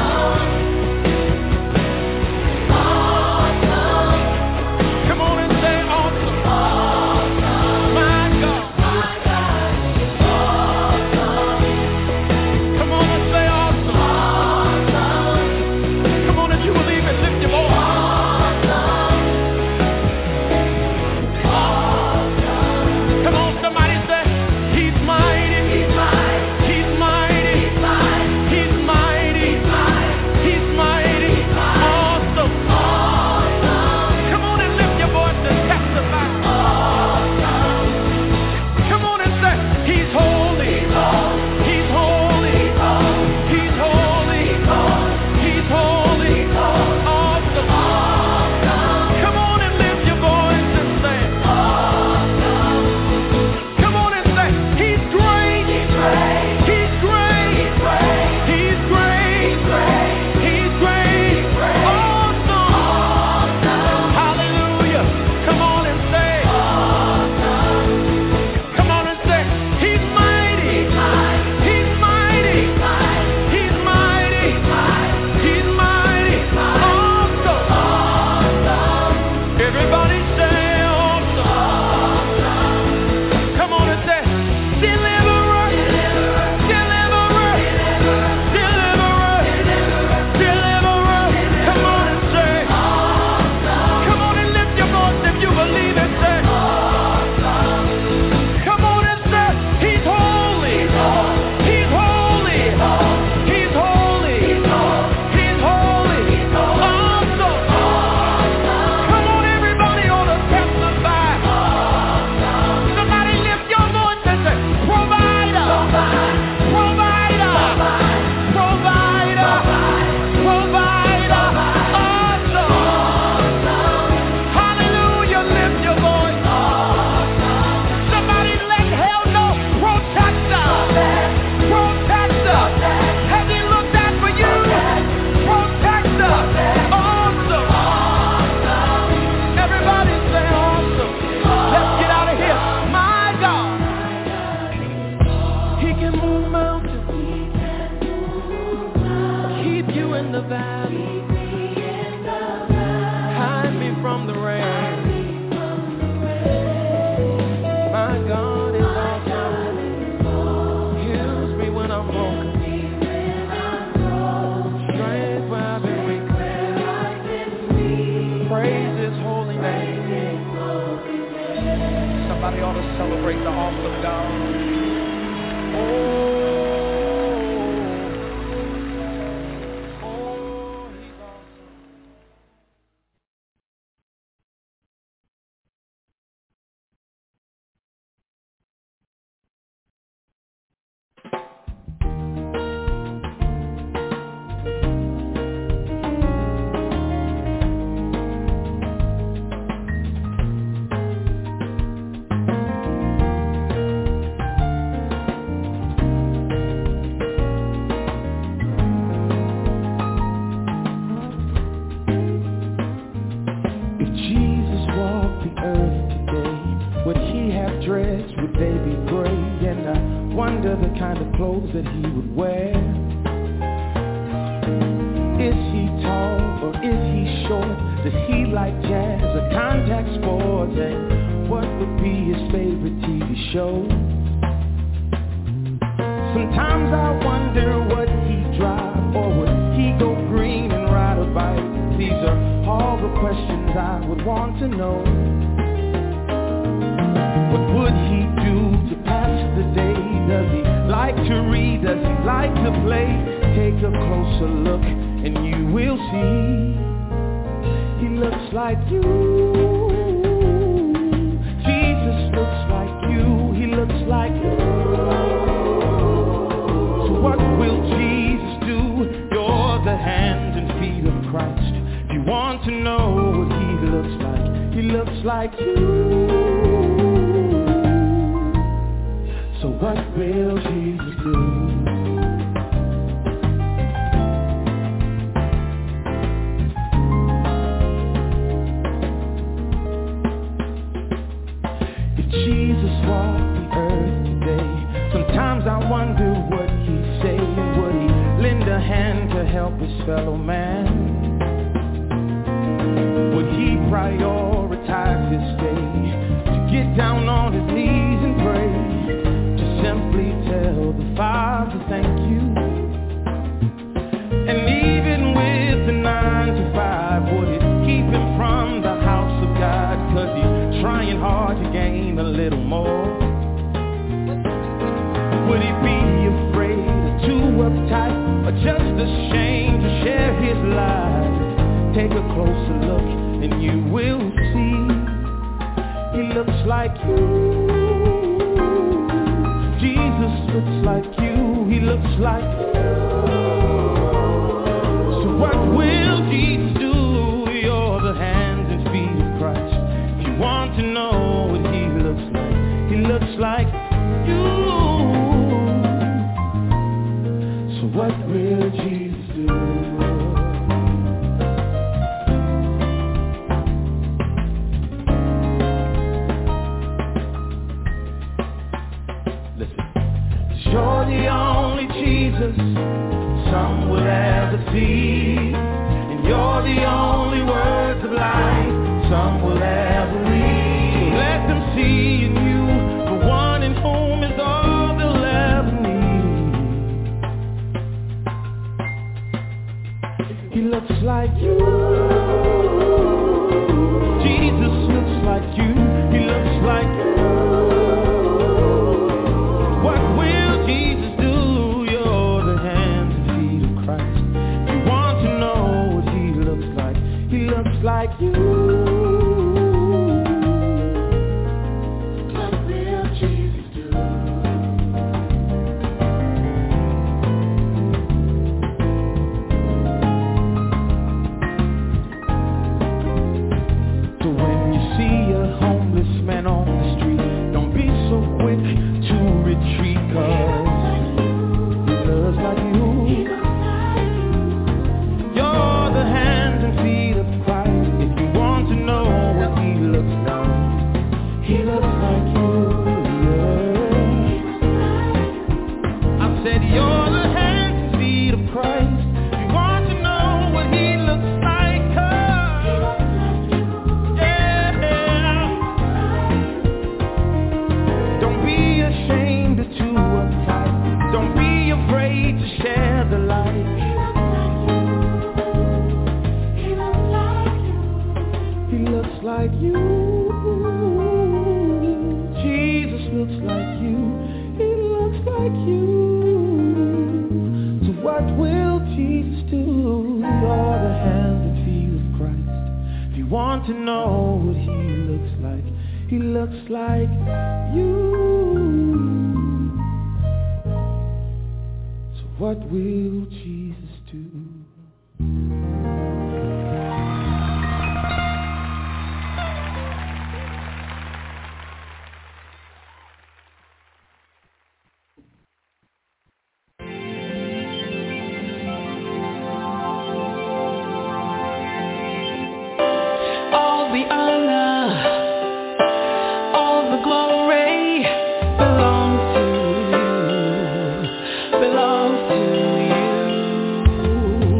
Awesome. Come on and say, awesome. Awesome. My God. My God is awesome. Come on and say, awesome. Awesome. Come on, if you believe it, lift your voice. Awesome. Awesome. the valley. Hide me from the rain. My God is awesome. Heals me when I'm broken. Strength where I've been weak. Praise His holy name. Somebody ought to celebrate the awesome God. Oh. That he would wear. Is he tall or is he short? Does he like jazz or contact sports? And what would be his favorite T V show? Sometimes I wonder what he'd drive, or would he go green and ride a bike? These are all the questions I would want to know. What would he do to pass the day? Does he like to read? Does he like to play? Take a closer look and you will see he looks like you. Jesus looks like you. He looks like you. So what will Jesus do? You're the hands and feet of Christ. If you want to know what he looks like, he looks like you. So what will Jesus do? If Jesus walked the earth today, sometimes I wonder what he'd say. And would he lend a hand to help his fellow man? Would he prioritize his day to get down on his knees and pray? Simply tell the Father thank you. And even with the nine to five, would it keep him from the house of God? Cause he's trying hard to gain a little more. Would he be afraid or too uptight, or just ashamed to share his life? Take a closer look and you will see he looks like you. Jesus looks like you, he looks like you. So what will Jesus do? You're the hands and feet of Christ. If you want to know what he looks like, he looks like you. So what will Jesus do? You're the only Jesus some will ever see, and you're the only words of life some will ever read. So let them see in you the one in whom is all they'll ever need. He looks like you. Jesus looks like you. He looks like you. Like you. What will Jesus do? like you. So what will Jesus do? You're the hands and feet of Christ. If you want to know what he looks like, he looks like you. So what will Jesus do? Belongs to you.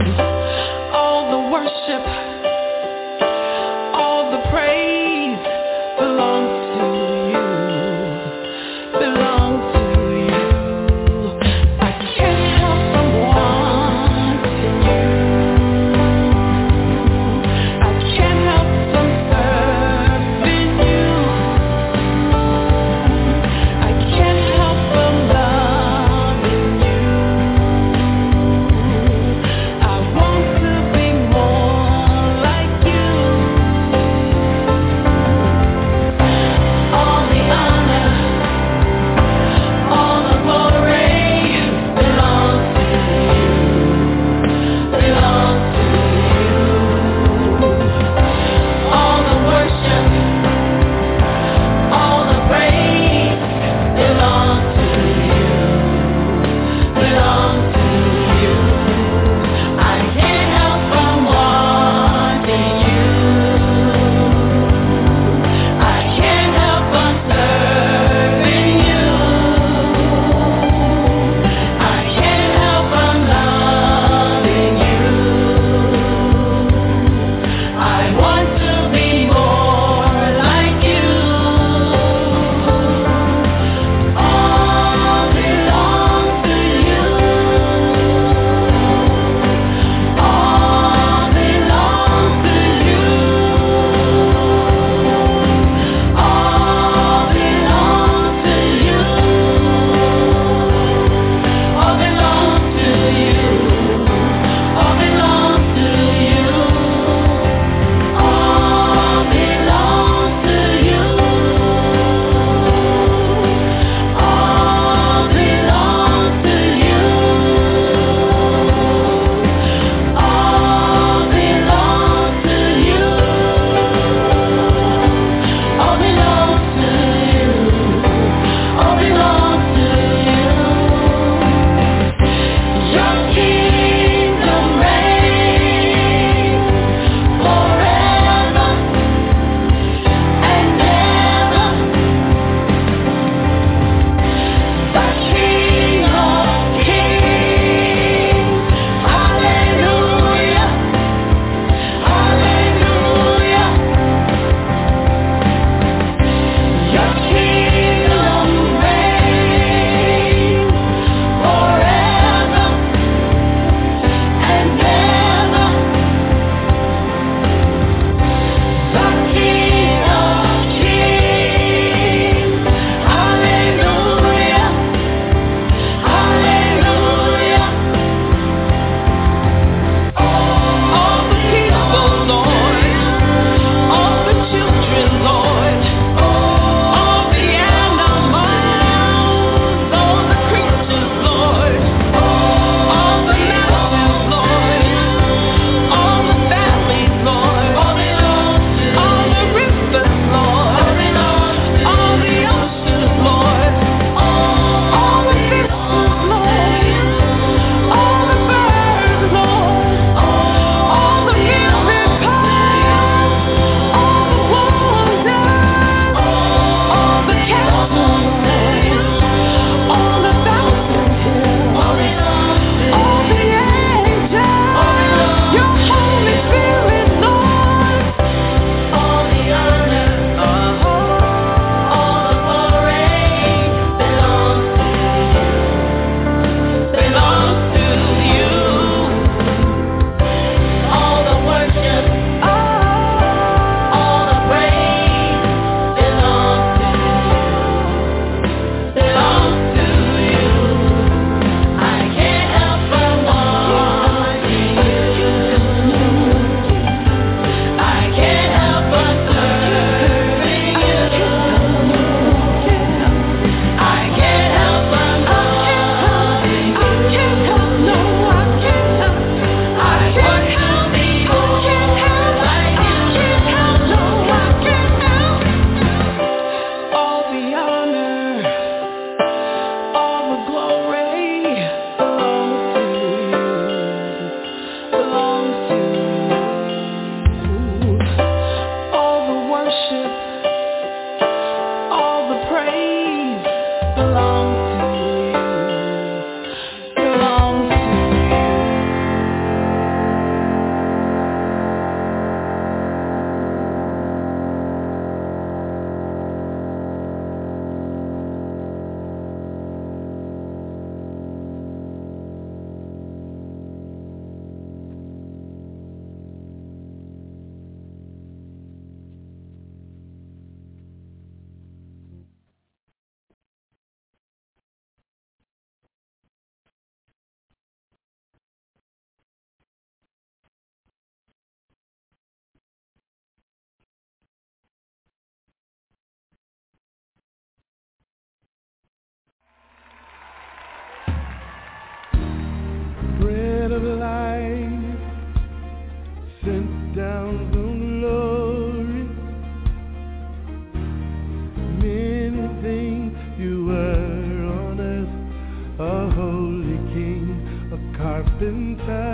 I've been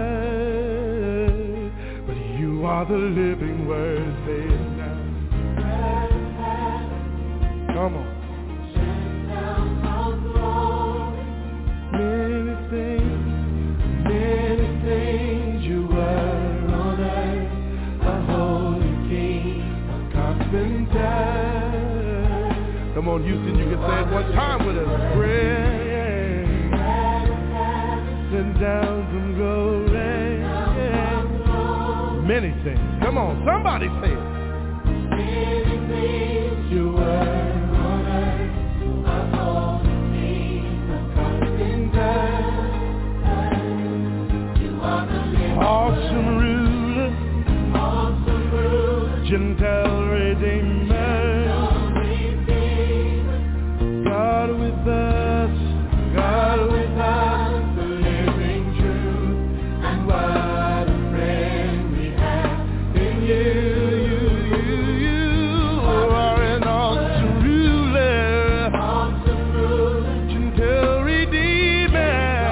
sad, but you are the living word. Say it now. Come on. Many things, many things you were on earth, a holy king, a constant time. Come on, Houston, you can say it one time with us. Prayer, sent down from glory. Many things. Come on, somebody say it. Many things you were. Awesome ruler, awesome ruler, gentle redeemer, God with us, God with us, the living truth, and what a friend we have in you, you, you, you are an awesome ruler, awesome ruler, gentle redeemer.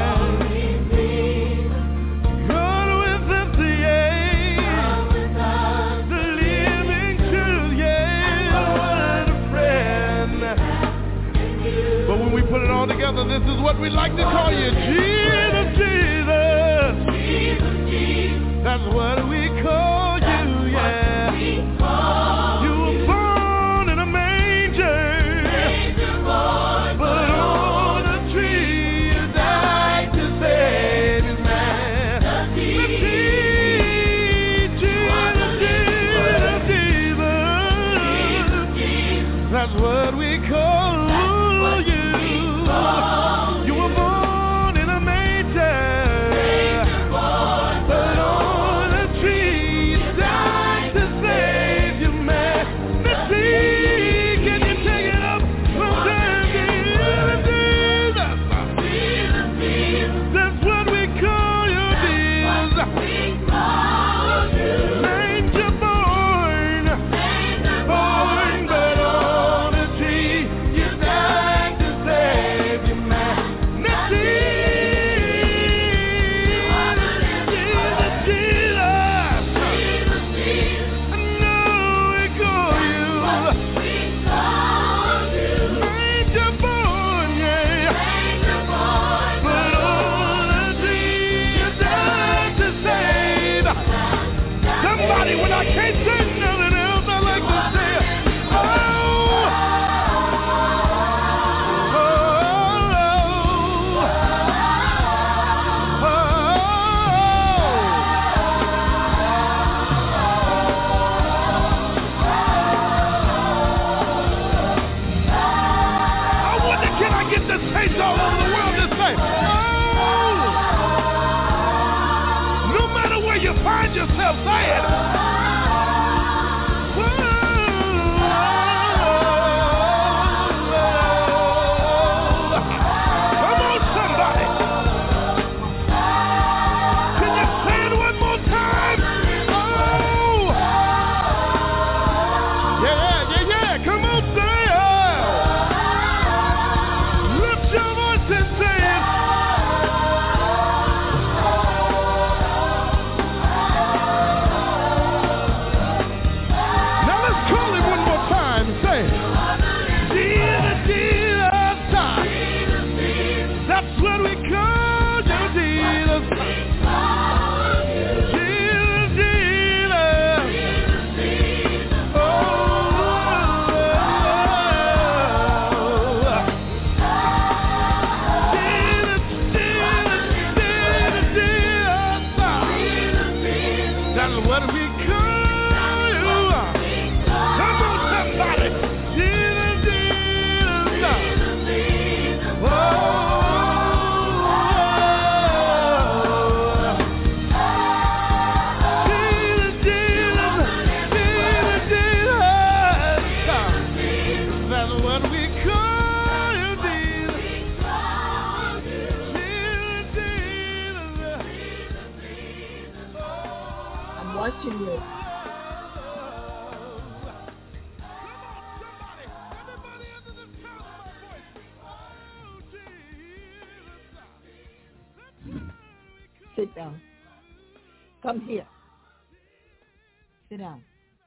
Together, this is what we like to call you, Jesus, Jesus, Jesus, Jesus. That's what we call you, yeah. You were born in a manger, but on a tree you died to save his man. Jesus, Jesus, Jesus. That's what we call you. You were born in a manger, but on a tree you died to save your man. Let's see, can you take it up from there? Jesus, Jesus, that's what we call you, Jesus. Manger born, born, but on a tree you died to save your man. When I can't say nothing else, I like to say it. Oh, oh, oh, I wonder, can I get the saints all over the world to say, oh, no matter where you find yourself, say it. watching you. Sit down. Come here. Sit down.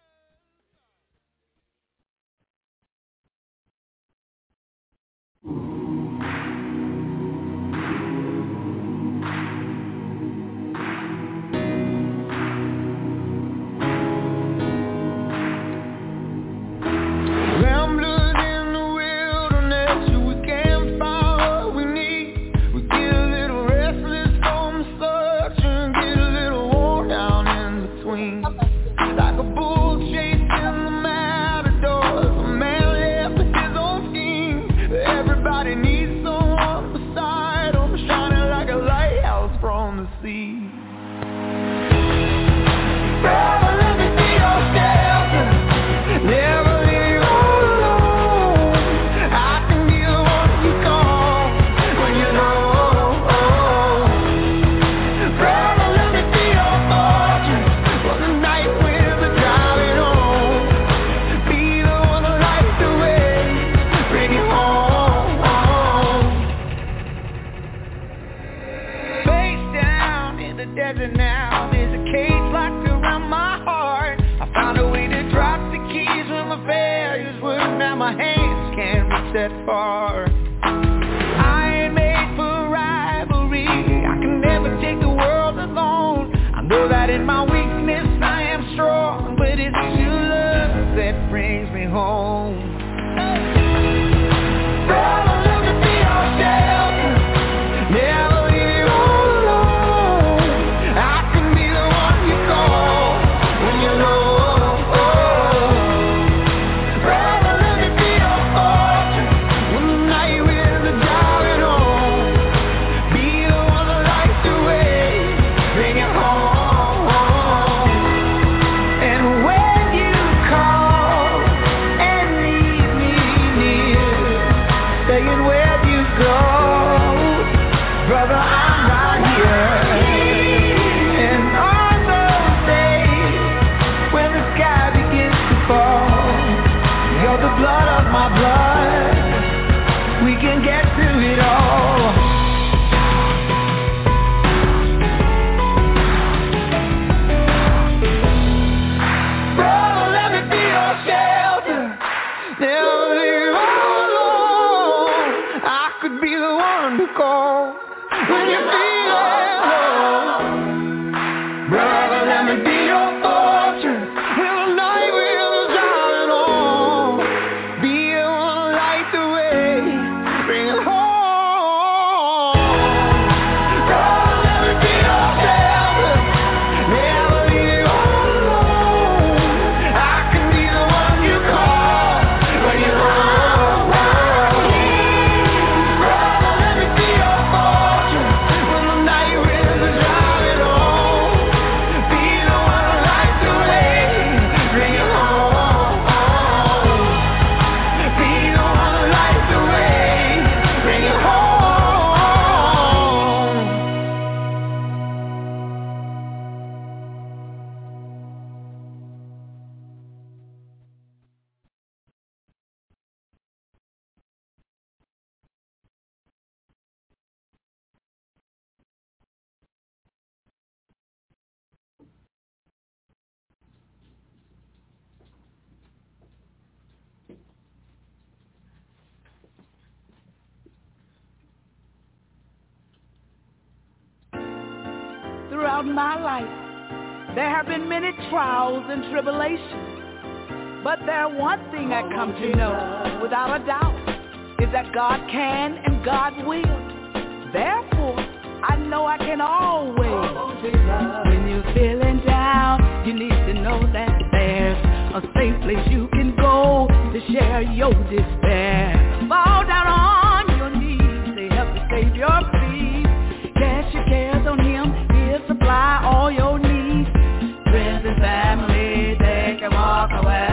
Throughout my life, there have been many trials and tribulations. But there one thing I come to know without a doubt is that God can and God will. Therefore, I know I can always. When you're feeling down, you need to know that there's a safe place you can go to share your despair. Fall down on your knees to help you save your peace. Cast your cares on Him. He'll supply all your needs. Friends and family, they can walk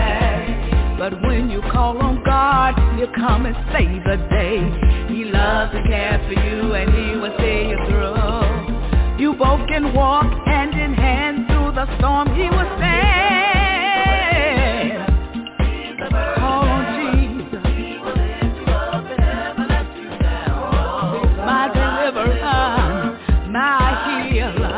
away. But when you call on God, He'll come and save the day. He loves and cares for you, and He will see you through. You both can walk hand in hand through the storm. He will stand. Call on Jesus. He will lift you up and never let you down. My deliverer, my healer.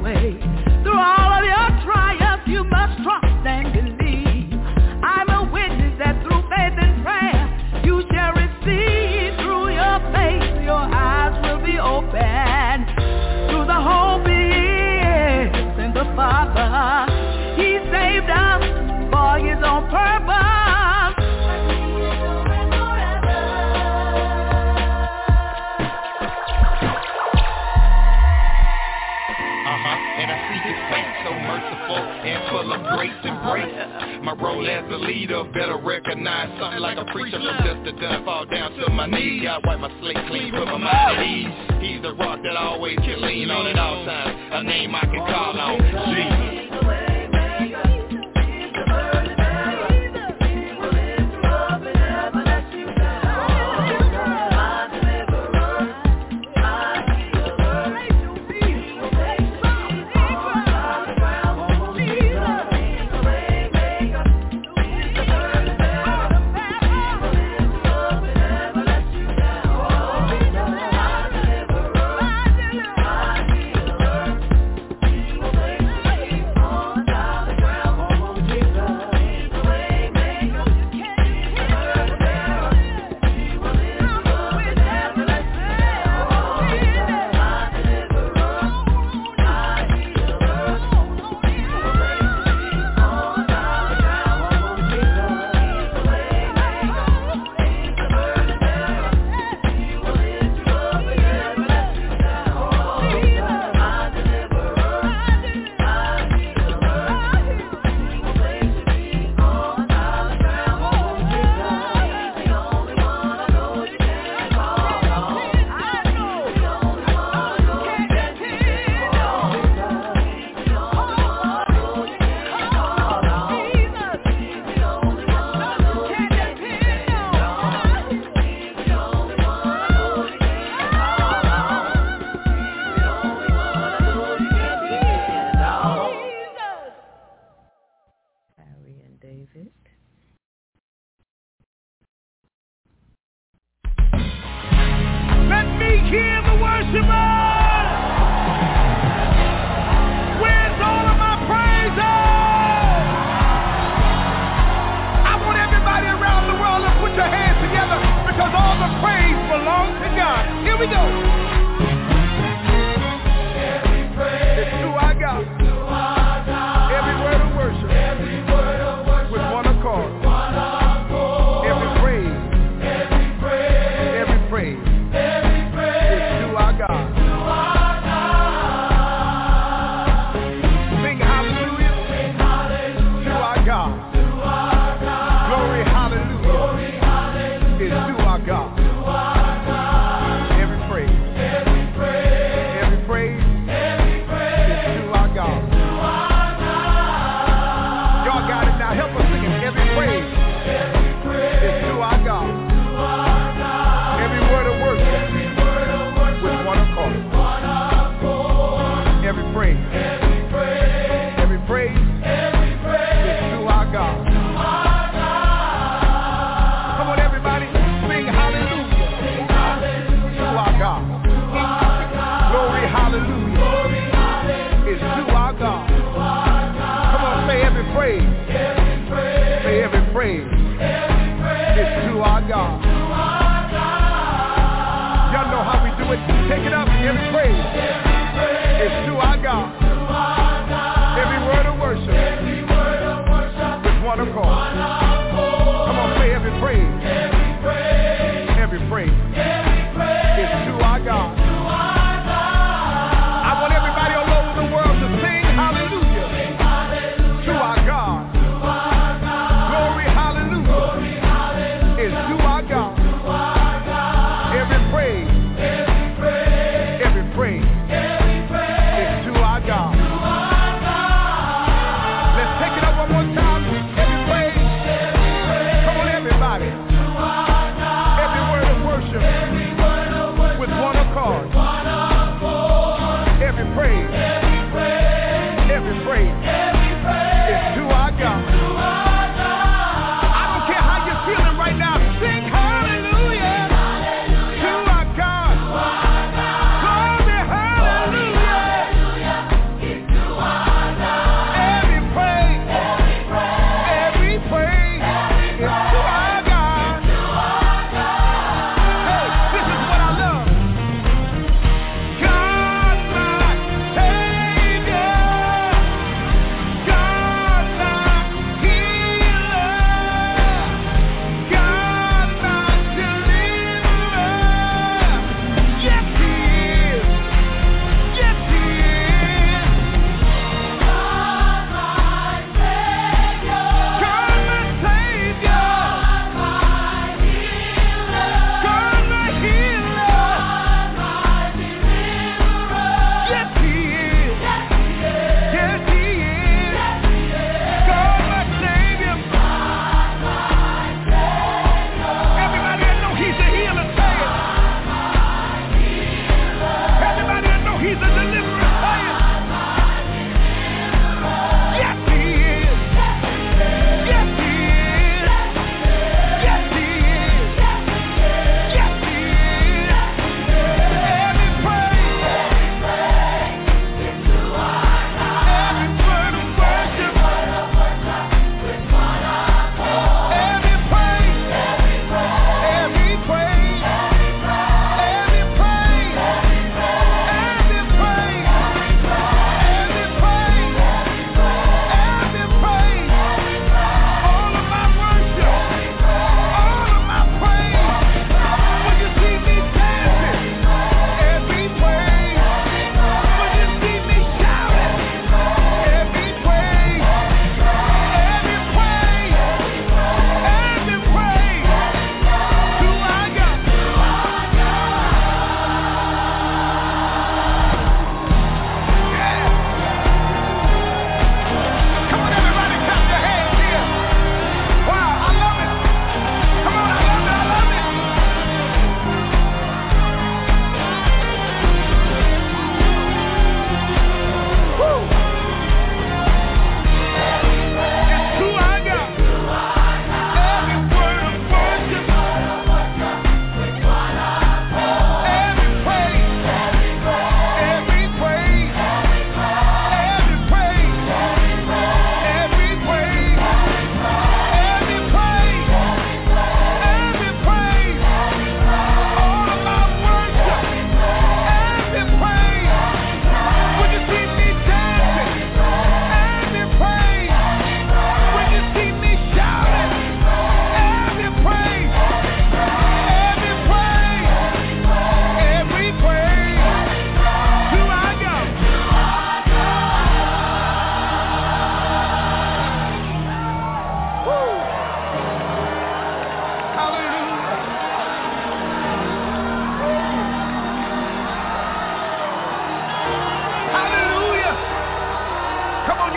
way. Through all of your trials, you must trust and believe. I'm a witness that through faith and prayer, you shall receive. Through your faith, your eyes will be open. Through the hope is in the Father. He saved us for his own purpose. And full of grace and grace. My role as a leader better recognize something like a preacher. I'm just a done fall down to my knees. God wipe my slate clean, put my mind at ease. He's the rock that I always can lean on at all times. A name I can call on, Jesus.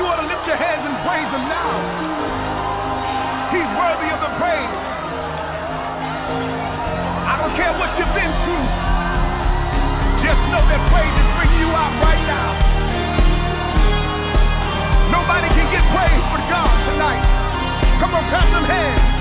ought to lift your hands and praise him now. He's worthy of the praise. I don't care what you've been through. Just know that praise is bringing you out right now. Nobody can get praise but God tonight. Come on, clap them hands.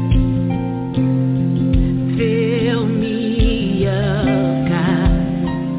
Fill me up, God.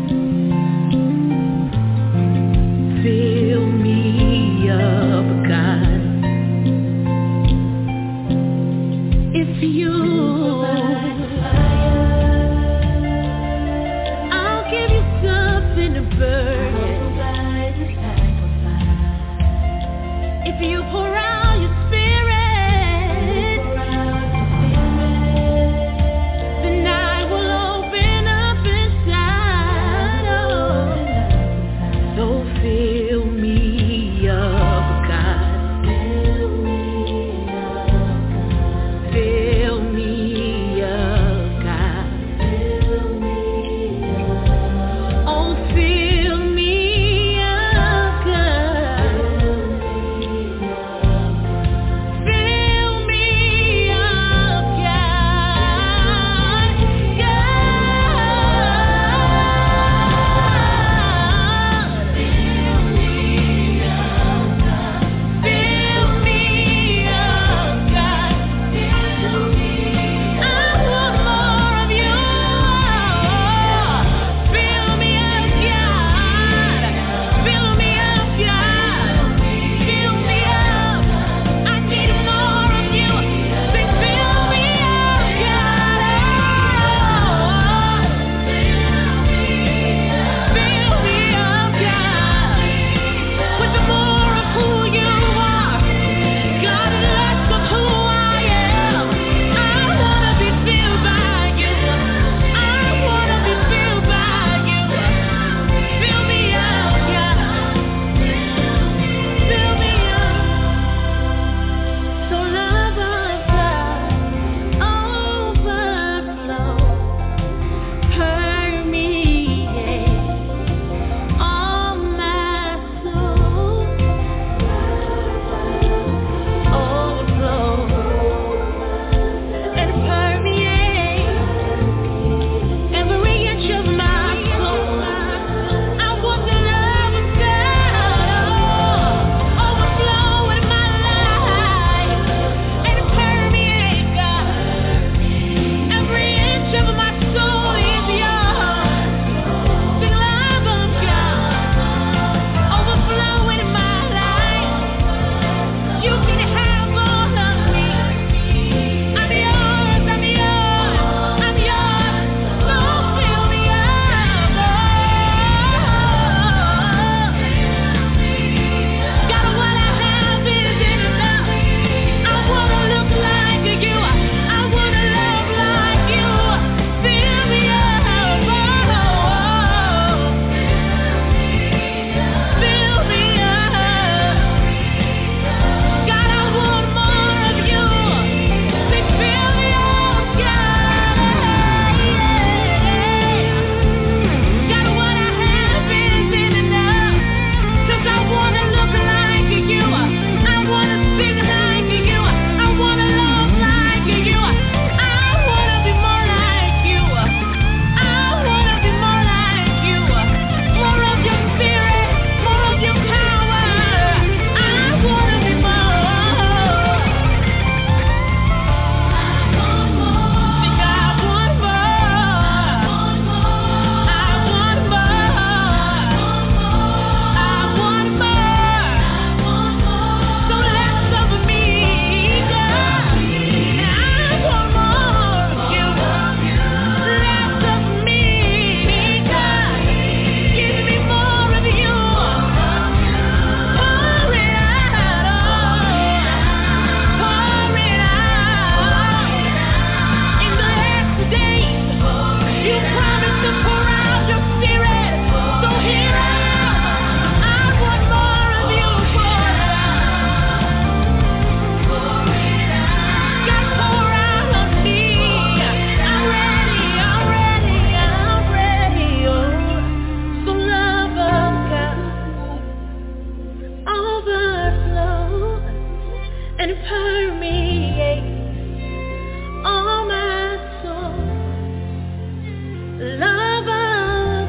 love of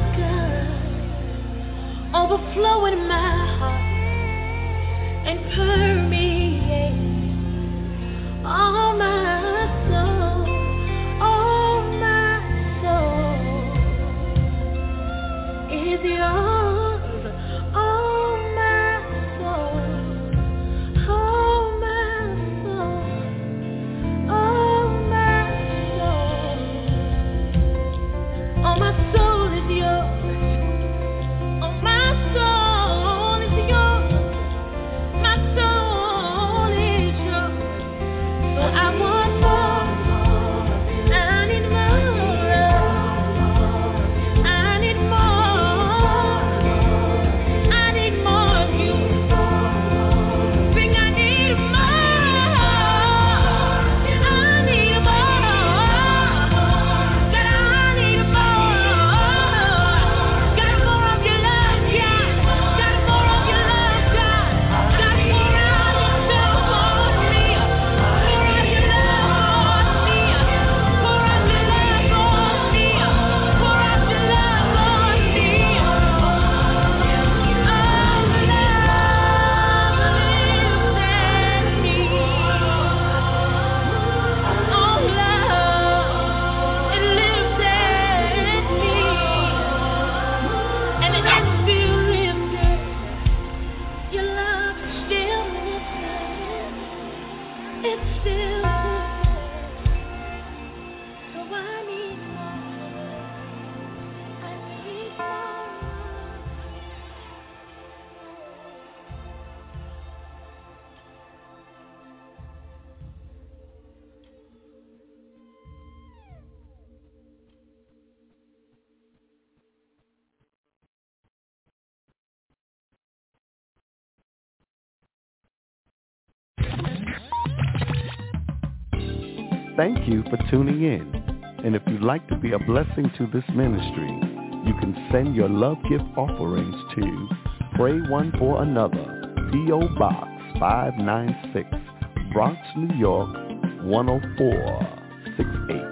God overflow in my heart and permeate all my soul, all my soul is yours, all my soul, all my soul, all my soul, all my soul is yours, all my soul is yours, my soul is yours, so I want more, I need more, I need more, I need more of you, sing I need more, I need more, God I need more, got more of your love, God, got more of your love, God, got more of yourself on me, more of your love on me, more of your love on me, more of your love on me, oh love lives in me, oh love, it lives in me, and it's still lifted, your love is still lifted, it's still lifted, so I need more, I need more. Thank you for tuning in. And if you'd like to be a blessing to this ministry, you can send your love gift offerings to Pray One for Another, P O. Box five nine six, Bronx, New York one oh four six eight.